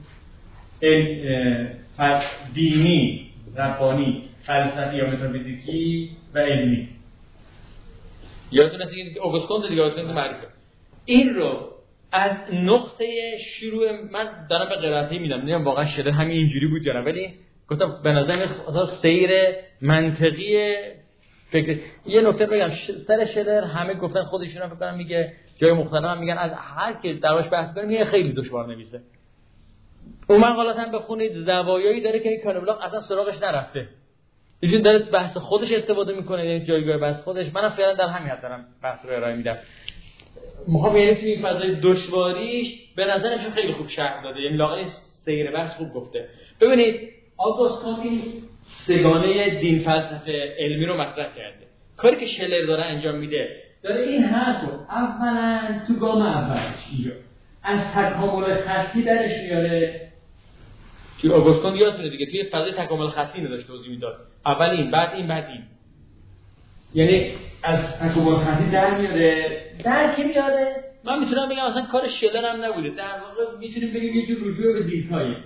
دینی، ربانی، فلسفی یا متافیزیکی و علمی. یادتون هست که آگوست کونت دیگه آگوست کونت معرفت این رو از نقطه شروع من دارم به قرائتی میدم، نمیدونم واقعا شده همین اینجوری بود جناب، ولی گفتم به نظر میاد سیر منطقی فکر. یه نکته بگم سر شلر همه گفتن خودشون هم فکر کنم میگه جای مختلف هم میگن از هر کی درواش بحث کنیم میگه خیلی دشوار نویسه. اون مقالات هم بخونید زوایایی داره که این کانبلاق اصلا سراغش نرفته، ایشون داره بحث خودش استفاده میکنه، یعنی جایگاه بحث خودش. منم فعلا در همین حد دارم بحث رو ارائه میدم. میخوام یعنی توی این فضای دشواریش به نظرش خیلی خوب شرح داده، یعنی لااقل سیر بحث خوب گفته. ببینید آگوست کونت این سگانه دین فلسفه علمی رو مطرح کرده. کاری که شلر داره انجام میده داره این حرف رو اولا تو گام اولش اینجا از تکامل خطی درش میاره. توی آگوست کونت یادتونه دیگه توی فضای تکامل خطی نداشت توضیح میداد، اول این بعد این بعد این، یعنی از تکامل خطی در میاره. در که میاره من میتونم بگم اصلا کار شلر هم نبوده، در واقع میتونیم بگیم یه جور رجوع به دیدهای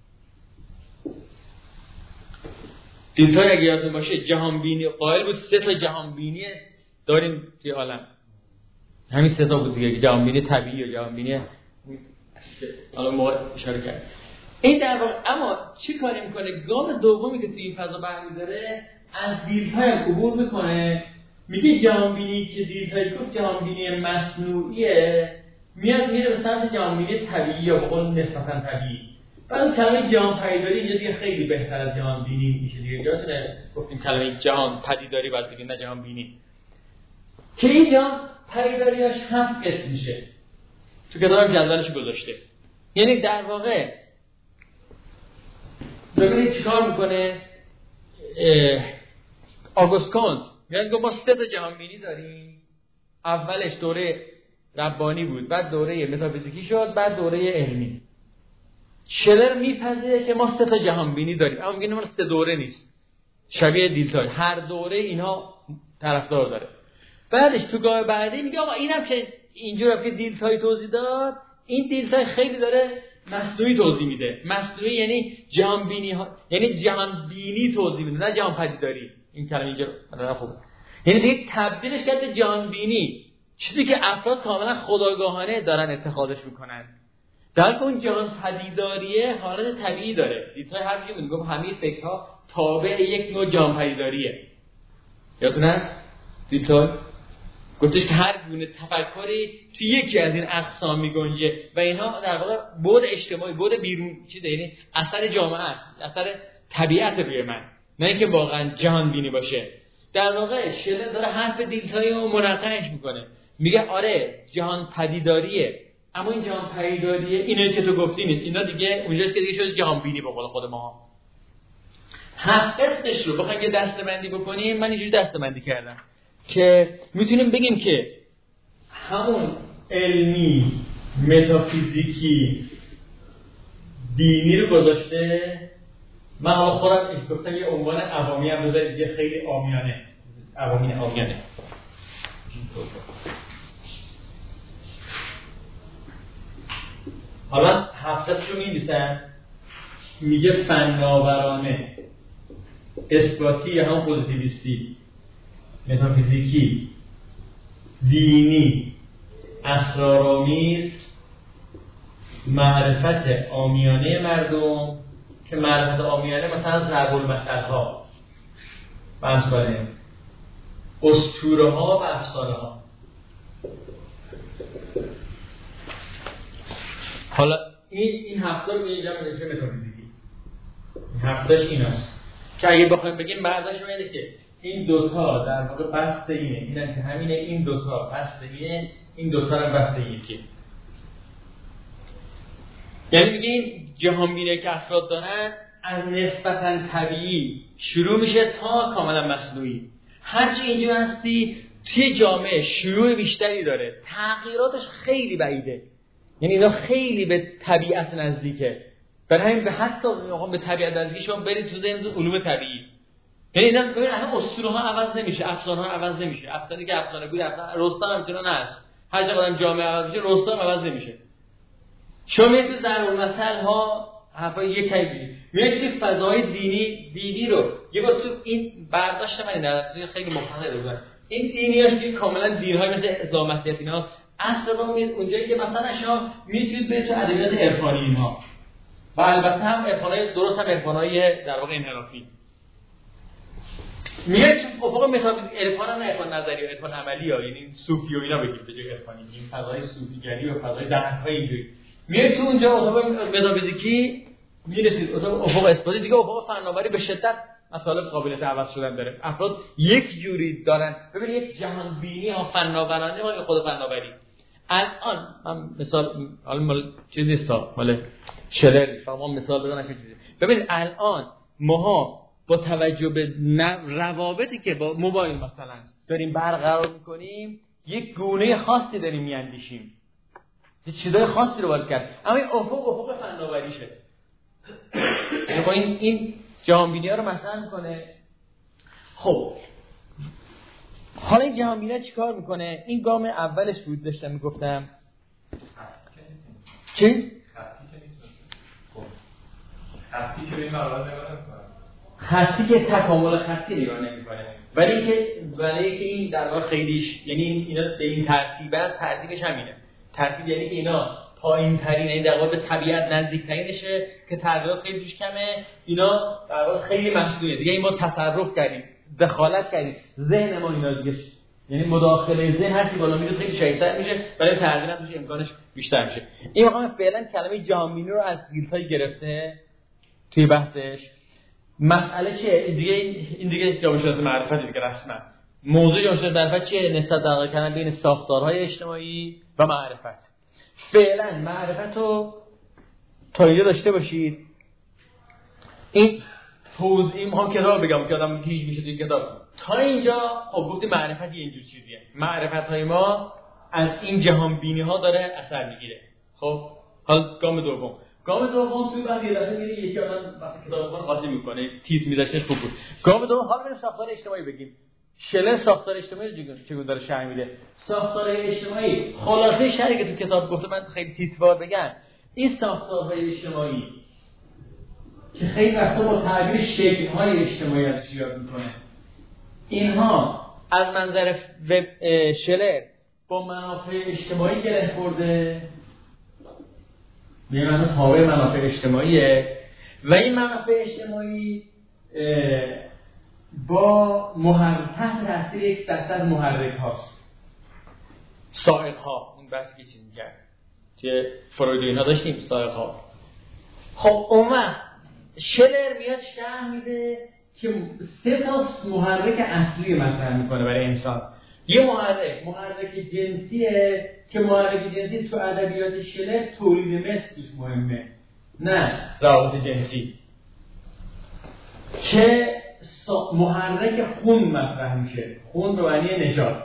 دیدهای اگه یادتون باشه جهان بینی قائل بود، سه تا جهان بینی داریم توی عالم. همین سه تا بود دیگه، جهانبینی طبیعی و جهانبینی حالا ما اشاره کرد. این در واقع اما چی کاری میکنه؟ گام دومی که توی این فضا برمی‌داره از دیدهای عبور میکنه، میگه جهانبینی که دیدهای گفت جهانبینی مصنوعیه، میاد میره به سمت جهانبینی طبیعی یا به قول نسبتاً طبیعی. بعد کلمه جهان پدیداری اینجا دیگه خیلی بهتر از جهانبینی میشه دیگه. یادتونه گفتیم کلمه جهان پدیداری باید بگیم نه جهانبینی. که این جهان پدیداریش هفت قسم میشه. تو کتابم جدولش گذاشته. یعنی در واقع ببینید چیکار میکنه آگوست کانت. یعنی ما سه تا جهانبینی داریم. اولش دوره ربانی بود، بعد دوره متافیزیکی شد، بعد دوره علمی. شلر میپذیره که ما سه تا جهانبینی داریم، اما میگه ما سه دوره نیست، شبیه دیلتای هر دوره اینها طرفدار داره. بعدش تو گام بعدی میگه آقا اینم که اینجوری که دیلتای توضیح داد، این دیلتای خیلی داره مصنوعی توضیح میده. مصنوعی یعنی جهانبینی ها، یعنی جهانبینی توضیح میده نه جهان پدیداری. این کلمه اینجا مثلا خوب، یعنی دیگه تبدیلش کرده جهانبینی، چیزی که افراد کاملا خودآگاهانه دارن اتخاذش میکنن. در اون جهان پدیداریه حالت طبیعی داره. دیدهای حرفی بود گفت همه فکرها تابع یک نوع جهان پدیداریه. یادتون هست؟ دیدهای گفتش که هر گونه تفکری توی یکی از این اقسام میگنجه و اینها در واقع بعد اجتماعی، بعد بیرون چیزه، یعنی اثر جامعه است، اثر طبیعت روی من، نه اینکه واقعا جهان بینی باشه. در واقع شلر داره حرف دیدهای رو مناقش میکنه، میگه آره جهان پدیداریه، اما این جهان پدیداریه اینایی که تو گفتی نیست، اینا دیگه اونجاست که دیگه شده جهان بینی به قول خود ما. هفت قسمش رو بخوایم یه دسته‌بندی بکنیم، من اینجوری دسته‌بندی کردم که میتونیم بگیم که همون علمی، متافیزیکی، دینی رو گذاشته. من حالا خودم گفتم یه عنوان عوامی هم بذارید دیگه، خیلی عامیانه، عوامی عامیانه. حالا هفته‌اش رو می‌نویسن، میگه فناورانه، اثباتی یا هم پوزیتیویستی، متافیزیکی، دینی، اسرارآمیز، معرفت عامیانه مردم که معرفت عامیانه مثلا ضرب المثل‌ها و امثاله، اسطوره‌ها و افسانه‌ها. حالا این این هفته رو اینجا میشه متافیزیکی. این هفتهش این است که اگه بخوایم بگیم بعدش میاد که این دوتا در واقع بسته اینه، اینم که همینه، این دوتا بسته اینه، این دوتا هم بسته یکی. یعنی میگه این جهانبینی که افراد دارن از نسبتاً طبیعی شروع میشه تا کاملا مصنوعی. هرچی اینجا هستی توی جامعه شیوع بیشتری داره، تغییراتش خیلی بعیده، یعنی اینا خیلی به طبیعت نزدیکه. برای همین به حتی به طبیعت نزدیک شما برید تو ذهن علوم طبیعی، یعنی اینا ببین الان اسطوره ها عوض نمیشه، افسانه ها عوض نمیشه. افسانه که افسانه بود، افسانه رستم هم چنان هست، هر چقدر هم جامعه عوض میشه رستم عوض نمیشه. شما میاد تو ضرب المثل ها حرفای یک حیبی میاد تو فضای دینی دینی رو یه بار تو این برداشت من این خیلی مختصر بود. این دینیاش که کاملا دین‌های مثل اسلام مسیحیت اینا اصلا میاد اونجایی که مثلا شما میتونید به تو ادبیات عرفانی اینها و البته هم عرفانای درست هم عرفانای در واقع انحرافی میاد تو افق متافیزیک، عرفان نه عرفان نظری و عرفان عملی ها، یعنی صوفی و اینا بگید به جای عرفانی، این فضای صوفیگری و فضای دهک‌های اینجوری میاد تو اونجا افق متافیزیکی میرسید، افق اثباتی دیگه افق فناوری به شدت مطالب قابلیت عوض شدن داره. افراد یک جوری دارن، ببین یک جهان بینی ها فناورانه ما خود فناوری. الان من مثال حالا مال چیز نیست، مال شلر نیست، فقط مثال بزنم که چیزی. ببین الان ماها با توجه به روابطی که با موبایل مثلا داریم برقرار میکنیم یک گونه خاصی داریم میاندیشیم، یه چیزای خاصی رو وارد کرد، اما این افق افق فناوریشه. با این این جهانبینی‌ها رو مطرح میکنه. خب حالا این جهانبینی‌ها چیکار میکنه؟ این گام اولش بود داشتم میگفتم چی؟ خفتی که این مقاله نگاه نمی‌کنه. خطی که تکامل خطی نگاه نمیکنه، ولی اینکه ولی اینکه این در واقع خیلیش، یعنی اینا به این ترتیب است، ترتیبش همینه. ترتیب یعنی که اینا پایین ترین، یعنی در واقع به طبیعت نزدیک ترینشه که تغییرات خیلی توش کمه، اینا در واقع خیلی مشغوله دیگه. این ما تصرف کردیم، دخالت کردیم، ذهن ما اینا دیگه، یعنی مداخله ذهن هر چی بالا میره خیلی شدیدتر میشه، برای تغییر هم امکانش بیشتر میشه. این مقام فعلا کلمه جهانبینی رو از گیلتای گرفته توی بحثش. مسئله چیه؟ دیگه این دیگه جامعه‌شناسی معرفت دیگه رسما. موضوع جامعه‌شناسی معرفت چیه؟ نسبت دقیق کردن بین ساختارهای اجتماعی و معرفت. فعلا معرفت رو تا اینجا داشته باشید. این توضیح ما کتاب بگم که آدم گیج میشه توی کتاب. تا اینجا خب گفتیم معرفت یه اینجور چیزیه. معرفت‌های ما از این جهانبینی ها داره اثر میگیره. خب حالا گام دوم. گام دوم توی بعد یه دفعه میره یکی آدم وقتی کتاب بخونه قاطی میکنه، تیپ میذاره خوب بود. گام دوم حالا بریم ساختار اجتماعی بگیم. شلر ساختار اجتماعی رو چگونه داره شرح میده. ساختار اجتماعی خلاصه شرحی که تو کتاب گفته، من خیلی تیتروار بگم، این ساختارهای اجتماعی که خیلی وقتا با تعبیر شکل‌های اجتماعی ازش یاد میکنه، اینها از منظر شلر با منافع اجتماعی گره خورده، به معنی تابع منافع اجتماعیه و این منافع اجتماعی با محرک تحت تاثیر یک دسته از محرک هاست، سائق ها. اون بحثی که چیز میگن که فروید اینا داشتیم، سائق ها. خب اون وقت شلر میاد شرح میده که سه تا محرک اصلی مطرح میکنه برای انسان. یه محرک محرک جنسیه که محرک جنسی تو ادبیات شلر تولید مثل توش مهمه، نه روابط جنسی. که محرک خون مطرح میشه، خون به معنی نژاد،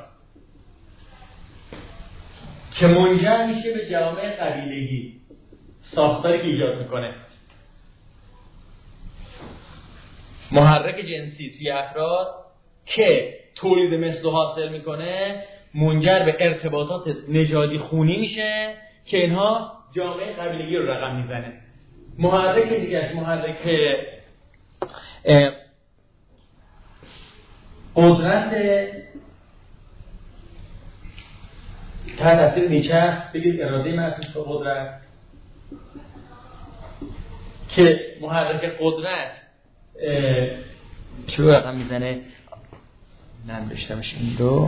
که منجر میشه به جامعه قبیلگی، ساختاری که ایجاد میکنه. محرک جنسی توی افراد که تولید مثل حاصل میکنه، منجر به ارتباطات نژادی خونی میشه که اینها جامعه قبیلگی رو رقم میزنه. محرک دیگه محرک قدرت تحت تاثیر نیچه است، بگید اراده محسوس به قدرت، که محرک قدرت چه رقم میزنه؟ من داشتمش این دو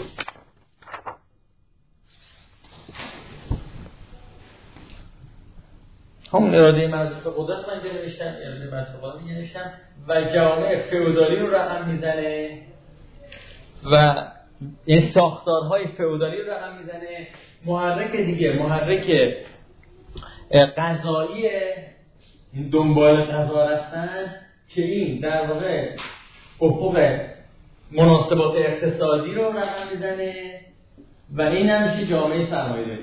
همون اراده محسوس به قدرت من جا نوشتم، اراده محسوس به قدرت نوشتم و جامعه فئودالی رو رقم میزنه و این ساختارهای فئودالی رو رقم میزنه. محرک دیگه محرک غذایی، این دنبال غذا رفتن، که این در واقع افق مناسبات اقتصادی رو رقم میزنه و این هم میشه جامعه سرمایه‌داری.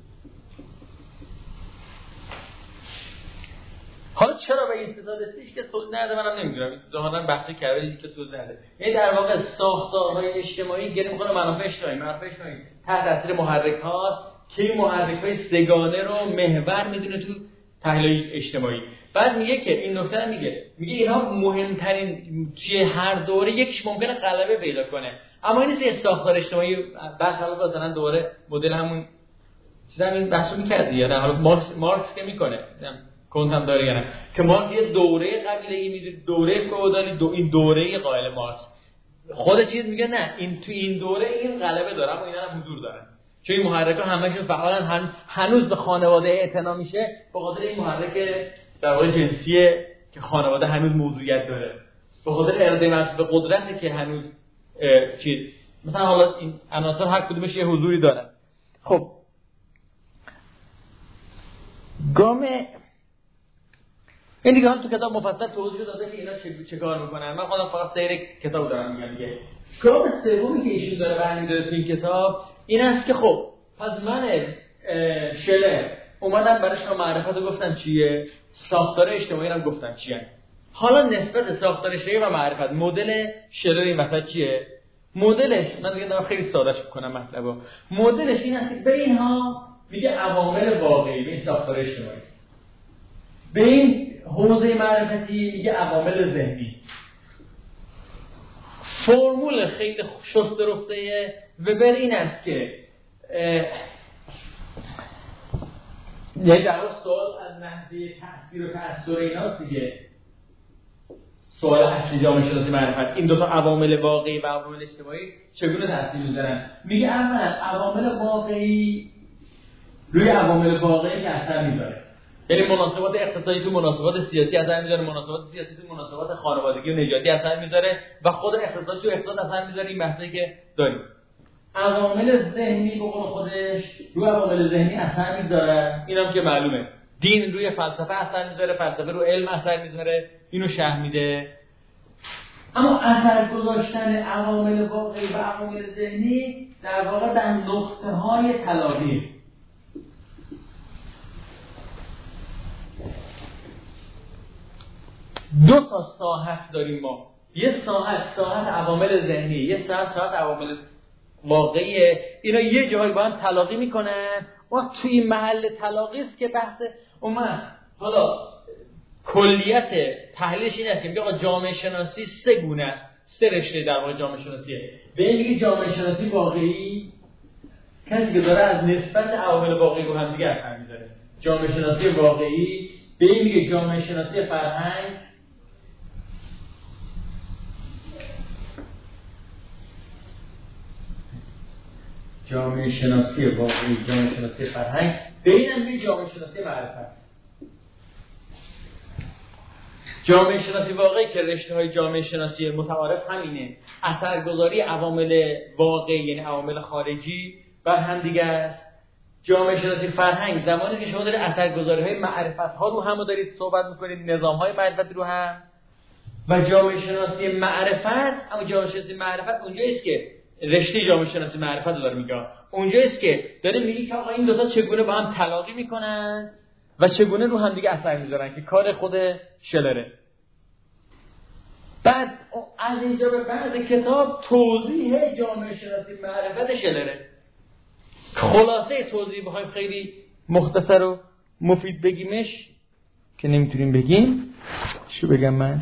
حالا چرا به این استفاده استیش که توضیح نده منم نمیدونم، این ظاهرا بحثی کرده که توضیح نده. یعنی در واقع ساختارهای اجتماعی گره می‌کنه منافع اجتماعی، منافع اجتماعی تحت تاثیر محرک هاست که این محرک‌های سگانه رو محور میدونه تو تحلیل اجتماعی. بعد میگه که این نکته رو میگه میگه اینها مهمترین توی هر دوره یکیش ممکنه غلبه پیدا کنه، اما این نیست ساختار اجتماعی برخلاف مثلا دوره مدل همون چیزا این بحثو می‌کرد یا نه. حالا مارکس مارکس که میکنه کنت هم داره یا نه، که مارکس یه دوره قبیله‌ای میده، دوره فئودالی، دو این دوره قائل مارکس خود چیز میگه نه این تو این دوره این غلبه داره اما اینا هم حضور دارن، چون این محرک‌ها همشون فعالن، هن... هنوز به خانواده اعتنا میشه به خاطر این محرک در واقع جنسیه که خانواده هنوز موضوعیت داره، به خاطر اراده محسوس به قدرتی که هنوز چیز مثلا حالا این عناصر هر کدومش یه حضوری دارن. خب گام این دیگه هم تو کتاب مفصل توضیح داده که اینا چه, چه کار میکنن، من خودم فقط سیر کتاب دارم میگم دیگه. گام سومی که ایشون داره برمی داره تو این کتاب این است که خب پس من شلر اومدم برای شما معرفت رو گفتم چیه، ساختار اجتماعی رو گفتم چیه. حالا نسبت ساختار اجتماعی و معرفت مدل شلر این مثلا چیه؟ مدلش من دیگه دارم خیلی سادهش میکنم مطلبو. مدلش این است که به اینها میگه عوامل واقعی به این ساختار اجتماعی، به این حوزه معرفتی میگه عوامل ذهنی. فرمول خیلی شسته رفته وبر این است که یه در واقع سوال از نحوه تأثیر و تأثیر ایناست دیگه. سوال اصلی جامعه شناسی معرفت این دو تا عوامل واقعی و عوامل اجتماعی چگونه تأثیر میذارن؟ میگه اولا عوامل واقعی روی عوامل واقعی که اثر میذاره، یعنی مناسبات اقتصادی تو مناسبات سیاسی اثر میذاره، مناسبات سیاسی تو مناسبات خانوادگی و نژادی اثر میذاره و خود اقتصاد تو اقتصاد اثر میذاره. این بحثی که داریم. عوامل ذهنی به قول خودش روی عوامل ذهنی اثر میذاره، اینم که معلومه. دین روی فلسفه اثر میذاره، فلسفه رو علم اثر میذاره، اینو شرح میده. اما اثر گذاشتن عوامل واقعی و عوامل ذهنی در واقع در نقطه‌های تلاقی. دو تا ساحت داریم ما، یه ساحت ساحت عوامل ذهنی، یه ساحت ساحت عوامل واقعیه. اینا یه جایی با هم تلاقی میکنن و توی این محل تلاقی است که بحث اومد. حالا کلیت تحلیلش این است که میگه آقا جامعه شناسی سه گونه است، سه رشته در واقع جامعه شناسیه. به این میگه جامعه شناسی واقعی، کسی که داره از نسبت عوامل واقعی رو هم دیگه اثر میذاره. جامعه شناسی واقعی. به این میگه جامعه شناسی فرهنگ. جامعه شناسی واقعی، جامعه شناسی فرهنگ. به این هم میگه جامعه شناسی معرفت. جامعه شناسی واقعی که رشته‌های جامعه شناسی متعارف همینه، اثرگذاری عوامل واقعی یعنی عوامل خارجی بر هم دیگه است. جامعه شناسی فرهنگ زمانی که شما دارید اثرگذاری‌های معرفت‌ها رو هم دارید صحبت می‌کنید، نظام‌های معرفت رو هم. و جامعه شناسی معرفت، اما جامعه شناسی معرفت اونجاییست که رشته جامعه شناسی معرفت رو داره میگه، اونجاییست که داره میگه که آقا این دو تا چگونه با هم تلاقی میکنن و چگونه رو هم دیگه اثر میذارن، که کار خود شلره. بعد از اینجا به بعد کتاب توضیح جامعه شناسی معرفت شلره. خلاصه توضیح بخوایم خیلی مختصر و مفید بگیمش که نمیتونیم بگیم، شو بگم من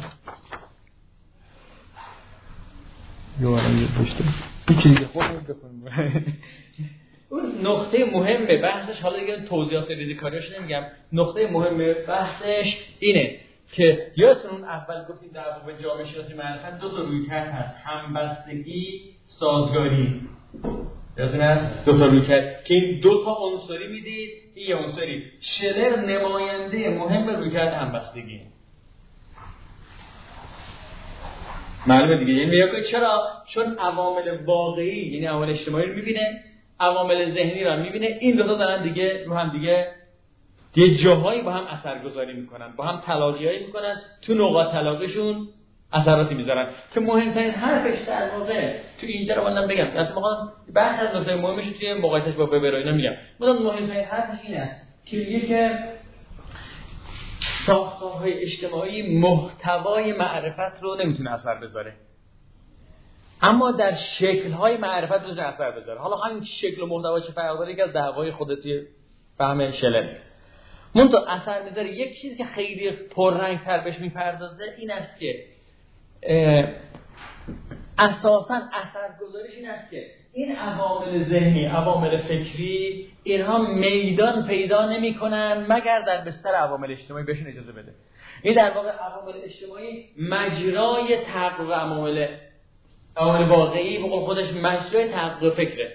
یوارم یه پشته یکی دیگه خودمون بخونیم. اون نقطه مهم بحثش، حالا دیگه توضیحات ریزیکاریاش نمیگم، نقطه مهم بحثش اینه که یادتون اون اول گفتیم در باب جامعه شناسی معرفت دو تا رویکرد هست، همبستگی، سازگاری. یادتون هست دو تا رویکرد که این دو تا عنصری میدید، این یه عنصری. شلر نماینده مهم رویکرد همبستگی. معلومه دیگه، یعنی میگه چرا؟ چون عوامل واقعی یعنی عوامل اجتماعی رو میبینه، عوامل ذهنی رو میبینه، این دو تا دارن دیگه رو هم دیگه یه جاهایی با هم اثرگذاری میکنن، با هم تلاقیایی میکنن، تو نقاط تلاقیشون اثراتی میذارن. که مهمترین حرفش در واقع تو اینجا رو من بگم، مثلا میخوام بحث از نقطه مهمش توی مقایسش با وبر اینا میگم. مثلا مهمترین حرفش اینه که میگه که ساختارهای اجتماعی محتوای معرفت رو نمیتونه اثر بذاره، اما در شکل‌های معرفت میتونه اثر بذاره. حالا همین شکل و محتوا چه فرق داره؟ که از دعوای خودتی فهم شلر منتها اثر میذاره. یک چیزی که خیلی پررنگ‌تر بهش میپردازه این است که اساساً اثرگذاریش این است که این عوامل ذهنی، عوامل فکری، اینها میدان پیدا نمی‌کنن مگر در بستر عوامل اجتماعی بهشون اجازه بده. این در واقع عوامل اجتماعی مجرای تحقق عوامل عوامل واقعی، به قول خودش مجرای تحقق فکره.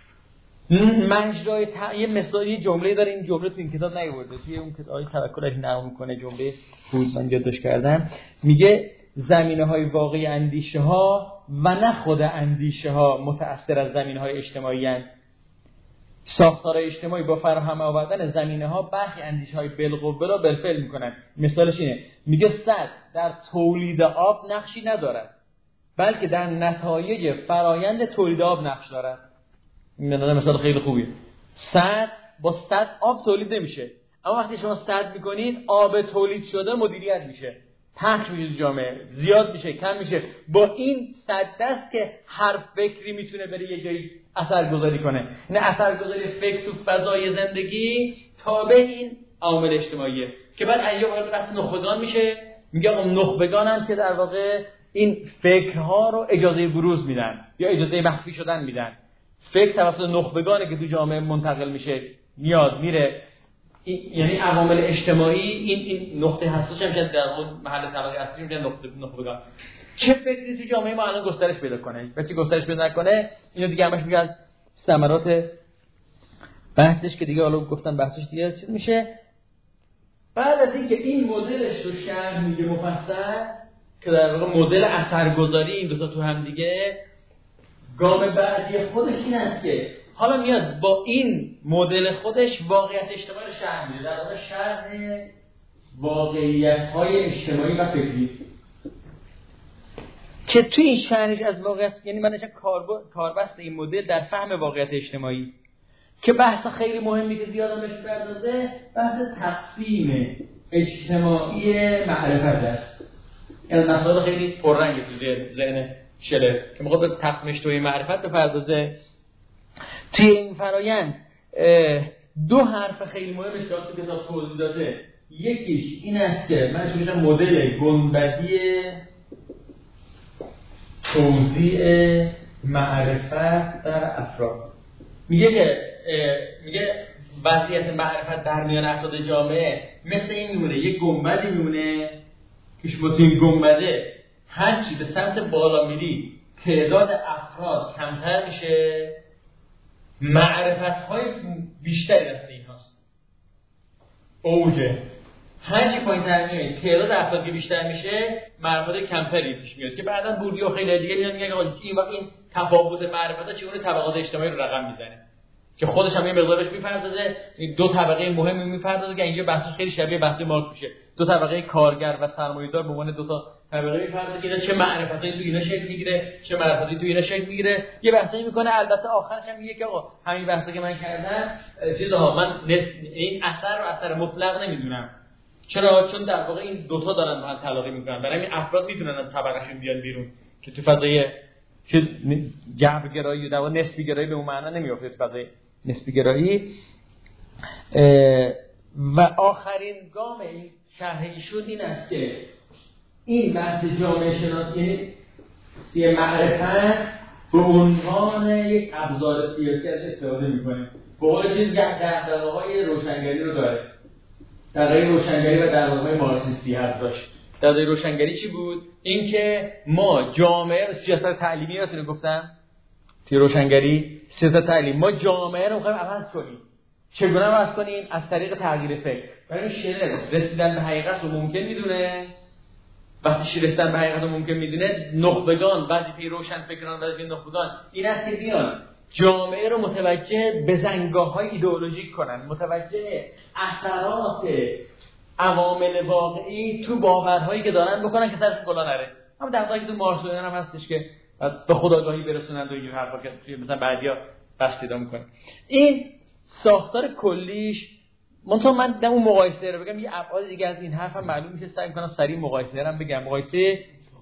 مجرای ت... یه مثالی جمله داره، این جمله تو این کتاب نیورده، توی اون کتاب توکل اگه نقل می‌کنه جمله بود من یادداشت کردم، میگه زمینه‌های واقعی اندیشه‌ها و نه خود اندیشه‌ها متأثر از زمینه‌های اجتماعی هستند. ساختارهای اجتماعی با فراهم آوردن زمینه‌ها برخی اندیشه‌های بالقوه را بالفعل می‌کنند. مثالش اینه، میگه سد در تولید آب نقشی ندارد بلکه در نتایج فرایند تولید آب نقش دارد. این مثال خیلی خوبیه. سد با سد آب تولید نمیشه، اما وقتی شما سد می‌کنید آب تولید شده مدیریت میشه، پخش میشه تو جامعه، زیاد میشه، کم میشه. با این صد دست که هر فکری میتونه بره یه جایی اثرگذاری کنه. این اثرگذاری فکر تو فضای زندگی تابع این عوامل اجتماعیه که بعد ایام وارد بحث نخبگان میشه. میگه اون نخبگانند که در واقع این فکرها رو اجازه بروز میدن یا اجازه مخفی شدن میدن. فکر توسط نخبگانی که تو جامعه منتقل میشه میاد میره، یعنی عوامل اجتماعی این این نقطه حساس میشه در اون محل طبقه اصلی میشه نقطه نخبگان. چه فکری تو جامعه ما الان گسترش پیدا کنه و چه گسترش پیدا نکنه، اینو دیگه همش میگه از ثمرات بحثش که دیگه حالا گفتم بحثش دیگه چی میشه. بعد از اینکه این مدلش رو شرح میگه مفصل که در واقع مدل اثرگذاری این دو تا تو هم دیگه، گام بعدی خودش این است که حالا میاد با این مدل خودش واقعیت اجتماعی رو شرح میده، در واقع شرح واقعیت‌های اجتماعی و فکری که توی این شرحش از واقعیت، یعنی من نشه کاربست این مدل در فهم واقعیت اجتماعی که بحث خیلی مهمی که زیاد بهش پردازه بحث تقسیم اجتماعی معرفت است. این مسائل خیلی پررنگه تو ذهن شلر که میخواد به تقسیم اجتماعی معرفت بپردازه. توی این فرایند دو حرف خیلی مهمش که تو کتاب توضیح داده، یکیش این است که من اسمش میذارم مدل گنبدی توزیع معرفت در افراد. میگه که میگه وضعیت معرفت در میان افراد جامعه مثل این میمونه، یک گنبدی میمونه که شما توی این گنبده هرچی به سمت بالا میری تعداد افراد کمتر میشه، معرفت‌های بیشتری دست اینهاست. اوجه هرچی پایین‌تر میاد تعداد افراد که بیشتر میشه، معرفت کمتری پیش میاد که بعداً بوردی و خیلی دیگه میان میگن این وقت این تفاوت معرفت‌ها چگونه طبقات اجتماعی رو رقم میزنه که خودش هم یه مقدارش میپردازه. دو طبقه مهمی میپردازه که اینجا بحثش خیلی شبیه بحث مارکس میشه، دو طبقه کارگر و سرمایه‌دار به عنوان دو تا طبقه میپردازه که چه معرفتایی تو اینا شکل میگیره، چه معرفتی تو اینا شکل میگیره. یه بحثی میکنه، البته آخرش هم میگه که آقا همین بحثی که من کردم چیزها من این اثر رو اثر مطلق نمیدونم. چرا؟ چون در واقع این دو تا دارن با هم تلاقی میکنن، برای همین افراد میتونن از طبقهشون بیان بیرون که تو فضای چه جبرگرایی و نسبی گرایی به اون معنا نمیافته، تو فضای نسبی گرایی. و آخرین گام این شرح ایشون این است که این بحث جامعه شناسی یه معرفت به عنوان یک ابزار سیاسی ازش استفاده میکنه. به قول چیز دغدغه‌های روشنگری رو داره، دغدغه روشنگری و دغدغه‌های مارکسیستی هست داشت. دغدغه روشنگری چی بود؟ این که ما جامعه و سیاست تعلیمی رو گفتم توی روشنگری، سیاست تعلیم ما جامعه رو می‌خوایم عوض کنیم. چگونه عوض کنیم؟ از طریق تغییر فکر. برای شلر رسیدن به حقیقت رو ممکن میدونه. وقتی رسیدن به حقیقت رو ممکن میدونه، نخبگان وظیفه روشن فکران وظیفه نخبگان این است که بیان جامعه رو متوجه به زنگاه‌های ایدئولوژیک کنن، متوجه اثرات عوامل واقعی تو باورهایی که دارن بکنن که سرش کلا نره. اما در واقع تو مارکس هم هستش که به خودآگاهی برسونن و این حرفا که مثلا بعدیا بحث پیدا میکنه. این ساختار کلیش منتها من در اون مقایسه رو بگم، یه ابعاد دیگه از این حرف هم معلوم میشه، سعی میکنم سریع مقایسه رو بگم. مقایسه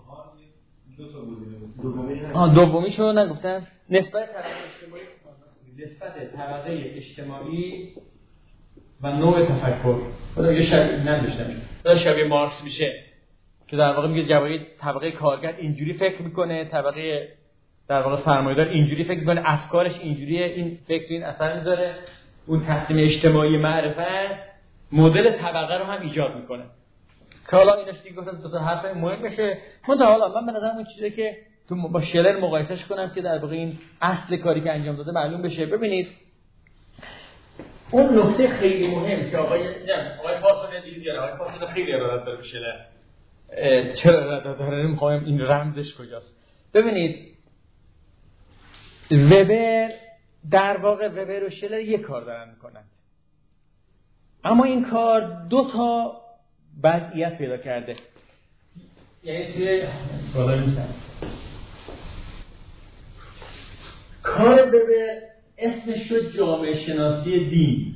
آه دومیشو نگفتم، نسبت طبقه اجتماعی، نسبت طبقه اجتماعی و نوع تفکر. خدا یه شبیه نداشتم، خدا شبیه مارکس میشه که در واقع میگه جوابی طبقه کارگر اینجوری فکر میکنه، طبقه در واقع سرمایه‌دار اینجوری فکر میکنه، افکارش اینجوریه، این فکر این اثر میذاره. اون تقسیم اجتماعی معرفت مدل طبقه رو هم ایجاد میکنه که حالا ایناش دیگه گفتم دو تا حرف مهم بشه. منتها حالا من به نظرم این چیزی که تو با شلر مقایسهش کنم که در واقع این اصل کاری که انجام داده معلوم بشه. ببینید اون نکته خیلی مهم که آقای نه آقای پاسون دیگه دیگه آقای پاسون خیلی ارادت داره به شلر. چرا ارادت داره؟ نمیخوام این رمزش کجاست. ببینید وبر در واقع وبر و شلر یک کار دارن میکنن، اما این کار دو تا وضعیت پیدا کرده. یعنی توی بالا میشن کار وبر اسمش شد جامعه شناسی دین،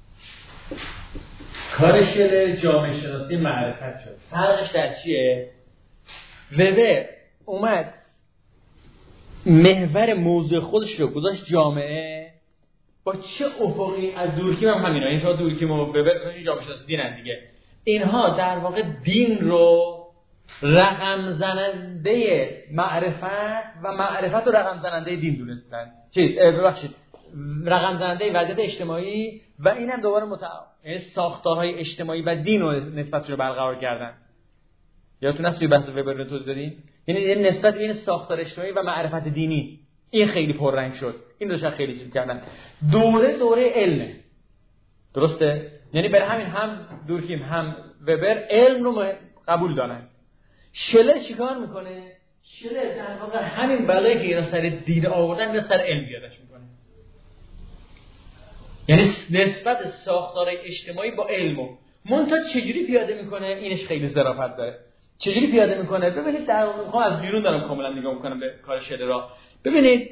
کار شلر جامعه شناسی معرفت شد. فرقش در چیه؟ وبر اومد محور موضوع خودش رو گذاشت جامعه، با چه افقی از دورکیم هم همینا، اینها دورکیم و وبر جامعه شناسی دینن دیگه. اینها در واقع دین رو رقم زننده معرفت و معرفت رو رقم زننده دین دونستن. چیز ببخشید رقم زننده وضعیت اجتماعی و اینم دوباره متع... ساختارهای اجتماعی و دین رو نسبتش رو برقرار کردن. یادتون هست توی بحث وبر رو توضیح دادیم؟ یعنی نسبت بین ساختار اجتماعی و معرفت دینی این خیلی پررنگ شد. این دوشا خیلی چیز کردن. دوره دوره علمه. درسته؟ یعنی برای همین هم دورکیم هم وبر علم رو قبول دارن. شلر چیکار میکنه؟ شلر در واقع همین بلایی که اینا سر دین آوردن به سر علم بیادش میکنه. یعنی نسبت ساختار اجتماعی با علمو منتها چجوری پیاده میکنه؟ اینش خیلی ظرافت داره. چجوری پیاده میکنه؟ ببینید در واقع از بیرون دارم کاملا نگاه میکنم به کار شلر را. ببینید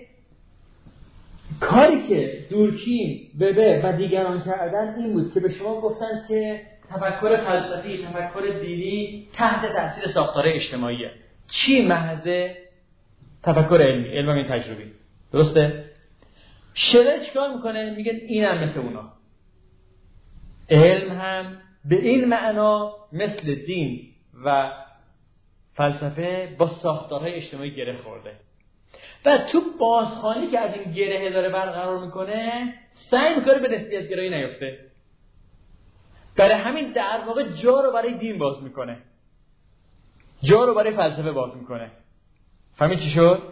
کاری که دورکیم، وبر و دیگران کردن این بود که به شما گفتن که تفکر فلسفی، تفکر دینی تحت تاثیر ساختار اجتماعیه. چی محض تفکر علمی، علم این تجربی. درسته؟ شلر چیکار میکنه؟ میگه اینم مثل اونا. علم هم به این معنا مثل دین و فلسفه با ساختارهای اجتماعی گره خورده. و تو بازخوانی که از این گره داره برقرار میکنه سعی میکنه به نسبیت گرایی نیفته. برای همین در واقع جا رو برای دین باز میکنه، جا رو برای فلسفه باز میکنه. فهمید چی شد؟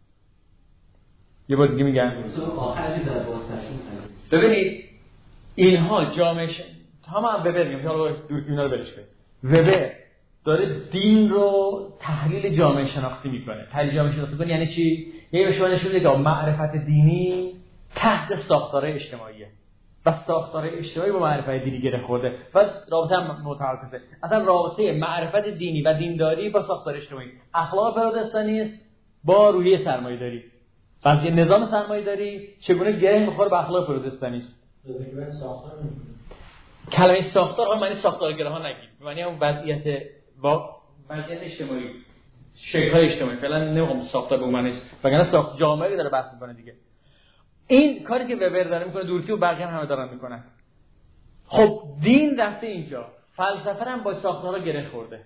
یه بار دیگه میگم ببینید اینها جامعه تمام وبر میگم که حالا دورکیم رو برش کنید. وبر داره دین رو تحلیل جامعه شناختی میکنه. تحلیل جامعه شناختی کنه یعنی چی؟ یعنی به شما نشون میده که معرفت دینی تحت ساختارهای اجتماعیه و ساختارهای اجتماعی با معرفت دینی گره خورده و رابطه هم متعاقبه. اصلا رابطه معرفت دینی و دینداری با ساختار اجتماعی، اخلاق پرودستانی است با روحیه سرمایه‌داری. بلکه نظام سرمایه‌داری چگونه گره میخوره به اخلاق پرودستانی است. کلمه ساختار ها معنی ساختارگره ها نگید، معنی اون وضعیت با وضعیت اجتماعی، شکل‌های اجتماعی. فعلا نمیخوام ساختار به اون معنی است، وگرنه ساخت جامعه داره بحث میکنه دیگه. این کاری که وبر داره میکنه دورکیم و بقیه هم همه دارن میکنن. خب دین رفته اینجا، فلسفه هم با ساختارها گره خورده.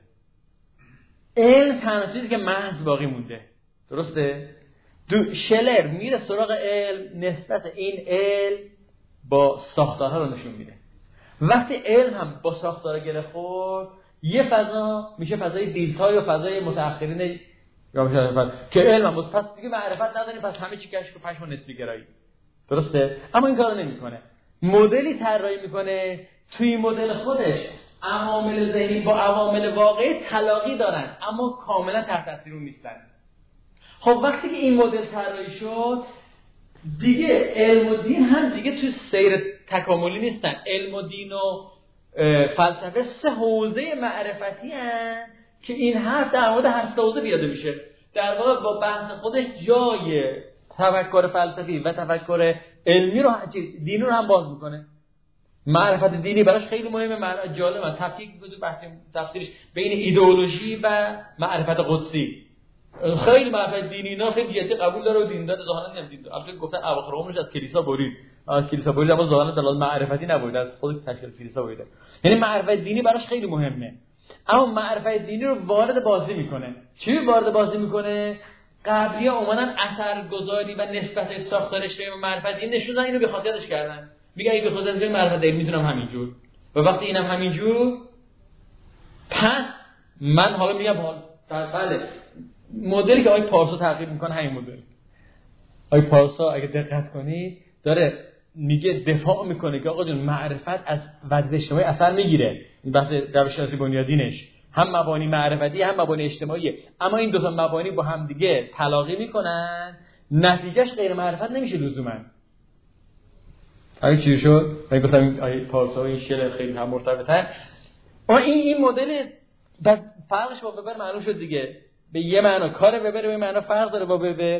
علم تنها چیزی که محض باقی مونده. درسته؟ دو شلر میره سراغ علم، نسبت این علم با ساختارها رو نشون میده. وقتی علم هم با ساختارها گره خورد، یه فضا میشه فضای دیلتای و فضای متأخرین یا میشه که علم هم پس دیگه معرفت نداریم، پس همه چی کشف و پشم و نسبی گرایی. درسته؟ اما این کارو نمیکنه. مدلی طراحی میکنه، توی مدل خودش عوامل ذهنی با عوامل واقعی تلاقی دارن اما کاملا تحت تاثیر اون نیستن. خب وقتی که این مدل طراحی شد دیگه علم و دین هم دیگه توی سیر تکاملی نیستن. علم و دین و فلسفه سه حوزه معرفتی هستن که این حرف در مورد هر سه حوزه بیاده میشه. در واقع با بحث خودش جای تفکر فلسفی و تفکر علمی رو دینی رو هم باز میکنه. معرفت دینی براش خیلی مهمه، معرفت جالبه. تفکیک بود بحث تفسیرش بین ایدئولوژی و معرفت قدسی. خیلی معرفت دینی اینا خیلی جدی قبول داره و دیندار ظاهرا نمیدید. البته گفتن اواخر عمرش از کلیسا برید. از کلیسا برید اما ظاهرا دلال معرفتی نبود، از خود تشکیل کلیسا برید. یعنی معرفت دینی براش خیلی مهمه. اما معرفت دینی رو وارد بازی میکنه. چی وارد بازی میکنه؟ قبلی‌ها اومدن اثرگذاری و نسبت ساختار اجتماعی و معرفت دینی نشون دادن، اینو بی خاطرش کردن. میگه اگه به خاطر معرفت دینی میتونم همینجور. و وقتی اینم همینجور پس من حالا میگم حالا بله مدلی که آقای پارسا تعقیب میکنه همین مدل. آقای پارسا اگه دقت کنید داره میگه دفاع میکنه که آقا جون معرفت از وضع اجتماعی اثر میگیره. این بحث روش شناسی بنیادینش هم مبانی معرفتی هم مبانی اجتماعی، اما این دو تا مبانی با هم دیگه تلاقی میکنن، نتیجهش غیر معرفت نمیشه لزوما. همین چی شد؟ من گفتم آقای پارسا و این شعر خیلی هم مرتبطن. اما این این مدل بعد فرقش با وبر معلوم شد دیگه. به یه معنا کار وبر به یه معنا فرق داره با وبر.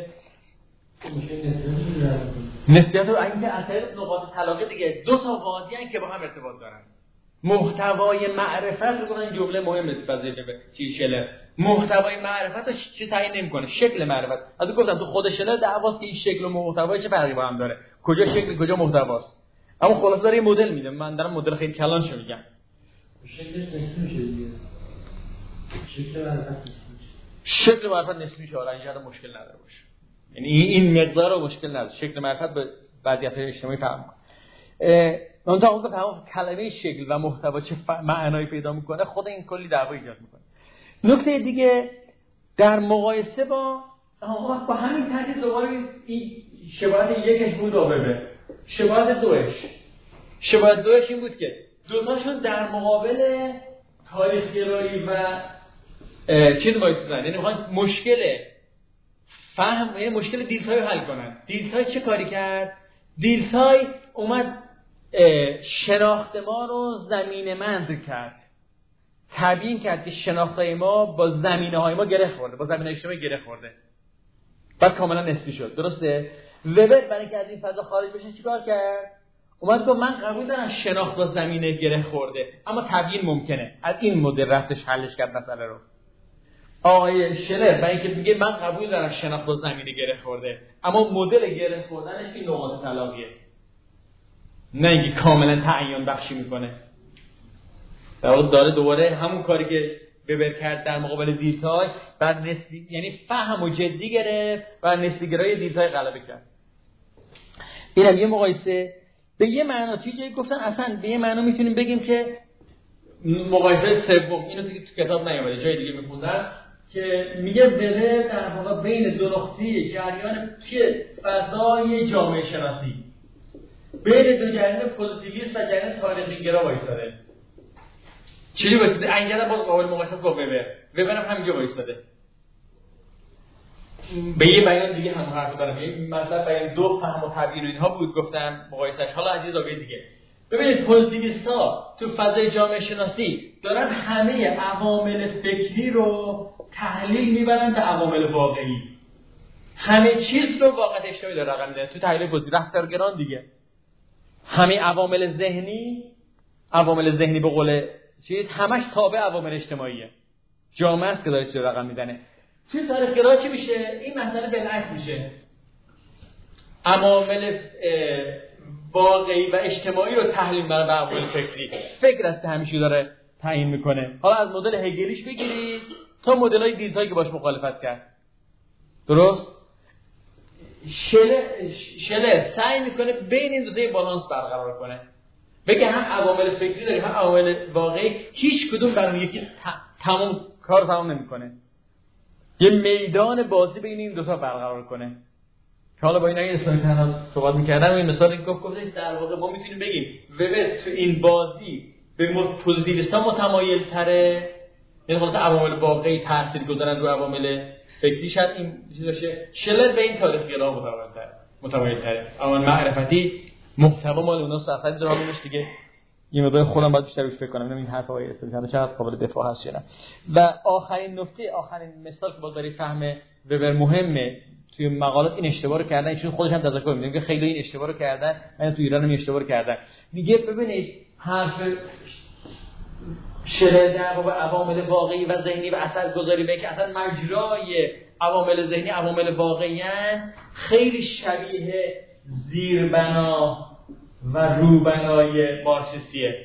نسبیت رو اینکه اثر نقاط تلاقی دیگه دو تا وادی ان که با هم ارتباط دارن. محتوای معرفت رو گفتن جمله مهمه فضای وبر چی شلر. محتوای معرفت رو چی تعیین نمی‌کنه؟ شکل معرفت. از گفتم تو خود شلر دعواست که این شکل و محتوای چه فرقی با هم داره. کجا شکل کجا محتواست. اما خلاص داره یه مدل میده. من دارم مدل خیلی کلانشو میگم. شکلش نمیشه دیگه. شکل معرفت شکل معرفت نسبی شه، آره اینجا مشکل نداره باشه. یعنی این مقدار رو مشکل نداره. شکل معرفت به وضعیت‌های اجتماعی فهم کنه. اون تا اون که کلمه شکل و محتوا چه معنایی پیدا میکنه خود این کلی دعوا ایجاد میکنه. نکته دیگه در مقایسه با آها با همین ترتیب دوباره این شباهت یکش بود آبه شباهت دوش شباهت دوش این بود که دوتاشون در مقابل تاریخ گرایی و چیز وایسادن، یعنی میخوان مشکل فهم، یعنی مشکل دیلتای رو حل کنن. دیلتای چه کاری کرد؟ دیلتای اومد شناخت ما رو زمینه‌مند کرد، تبیین کرد که شناختای ما با زمینه‌های ما گره خورده، با زمینه اجتماعی گره خورده، بعد کاملا نسبی شد. درسته؟ وبر برای اینکه از این فضا خارج بشه چیکار کرد؟ اومد گفت من قبول دارم شناخت با زمینه گره خورده، اما تبیین ممکنه. از این مدل رفتش حلش کرد مسئله رو. آقای شلر برای اینکه میگه من قبول دارم شناخت با زمینه گره خورده، اما مدل گره خوردنش این نقاط طلاقیه، نه اینکه کاملا تعیین بخشی میکنه. در واقع داره دوباره همون کاری که وبر کرد در مقابل دیلتای، بعد نسبی، یعنی فهم و جدی گرفت و نسبی گرایی دیلتای غلبه کرد. اینم یه مقایسه. به یه معنا توی جایی گفتن اصلا به یه معنا میتونیم بگیم که مقایسه سوم، اینو دیگه تو کتاب نیامده، جای دیگه میخوندن که میگه وبر در واقع بین دو نقطه جریان توی فضای جامعه شناسی بین دو جریان پوزیتیویست و جریان تاریخی گرا وایساده. چیزی واسه انگار باز قابل مقایسه با وبر. وبر هم همینجا وایساده. به یه بیان دیگه هم حرف دارم. این مطلب بیان دو فهم و تبیین و اینها بود گفتم مقایسهش. حالا از یه زاویه دیگه ببینید پوزیتیویست‌ها تو فضای جامعه شناسی دارن همه عوامل فکری رو تحلیل میبرن به عوامل واقعی. همه چیز رو واقعیت اجتماعی داره رقم میدن. تو تحلیل پوزیتیو رفتارگران دیگه همه عوامل ذهنی، عوامل ذهنی به قول چیز همش تابع عوامل اجتماعیه. جامعه است که داره چیز رقم میزنه. توی تاریخ گرایی چی میشه؟ این مسئله بالعکس میشه. عوامل واقعی و اجتماعی رو تحلیل بر عوامل فکری. فکر است که همیشه داره تعیین میکنه. حالا از مدل هگلیش بگیرید تا مدل‌های دیلتایی که باش مخالفت کرد. درست؟ شلر شلر سعی میکنه بین این دو تا بالانس برقرار کنه. بگه هم عوامل فکری داریم هم عوامل واقعی، هیچ کدوم برای یکی تمام کار تمام نمیکنه. یه میدان بازی بین این دو تا برقرار کنه. که حالا با اینا این اصلا تنها صحبت می‌کردم این مثال این گفت گفت در واقع ما میتونیم بگیم وبر تو این بازی به پوزیتیویستا متمایل تره، یعنی خلاص عوامل واقعی تاثیر گذارن رو عوامل فکری. شاید این چیز باشه. شلر به این تاریخ گرا متمایل تره متمایل تره اما معرفتی محتوا مال اونها صفحه درامش دیگه یه مقدار خودم باید بیشتر روش فکر کنم ببینم این حرفای استفاده چقدر قابل دفاع هست یا نه. و آخرین نکته، آخرین مثال که باز برای فهم وبر مهمه توی مقالات این اشتباه رو کردن، ایشون خودش هم تذکر میده که خیلی این اشتباه رو کردن، من تو ایران هم این اشتباه رو کردن. میگه ببینید حرف شلر در باب عوامل واقعی و ذهنی و اثرگذاری به که اصلا مجرای عوامل ذهنی عوامل واقعی‌اند خیلی شبیه زیربنا و روبنای مارکسیستیه.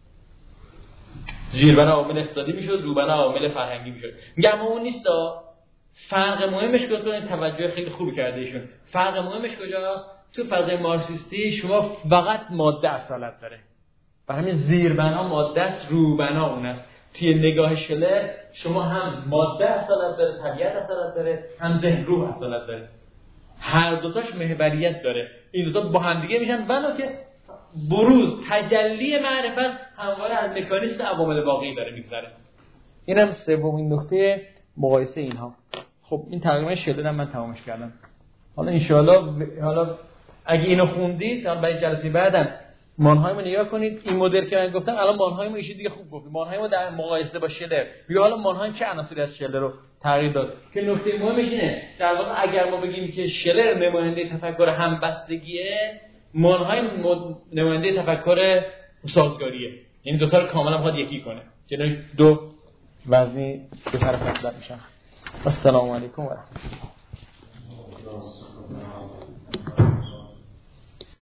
زیربنا عوامل اقتصادی میشد، روبنا عوامل فرهنگی میشد. میگم اما اون نیستا. فرق مهمش کجاست؟ توجه خیلی خوب کرده ایشون. فرق مهمش کجاست؟ تو فضای مارکسیستی شما فقط ماده اصالت داره. برای همین زیربنا ماده است، روبنا اون است. توی نگاه شلر شما هم ماده اصالت داره، طبیعت اصالت داره، هم ذهن روح اصالت داره. هر دوتاش محوریت داره. این دوتا با هم دیگه میشن ولو که بروز تجلی معرفت همواره از مکانیزم عوامل واقعی داره میگذره. اینم سومین نکته مقایسه اینها. خب این تقریبا شده من تمامش کردم. حالا ان شاءالله حالا اگه اینو خوندید تا برای جلسه بعدم مانهایم رو نگاه کنید. این مدل که من گفتم الان مانهایم ایشون دیگه خوب گفت. مانهایم در مقایسه با شلر یا حالا مانهایم چه عناصری از شلر رو تغییر داد که نکته مهمش اینه در واقع اگر ما بگیم که شلر نماینده تفکر همبستگیه، مانهایم نماینده تفکر سازگاریه. یعنی دو تا رو کاملا میخواد یکی کنه. چون دو وزنی به طرف اصل میشن. السلام علیکم و رحمت الله.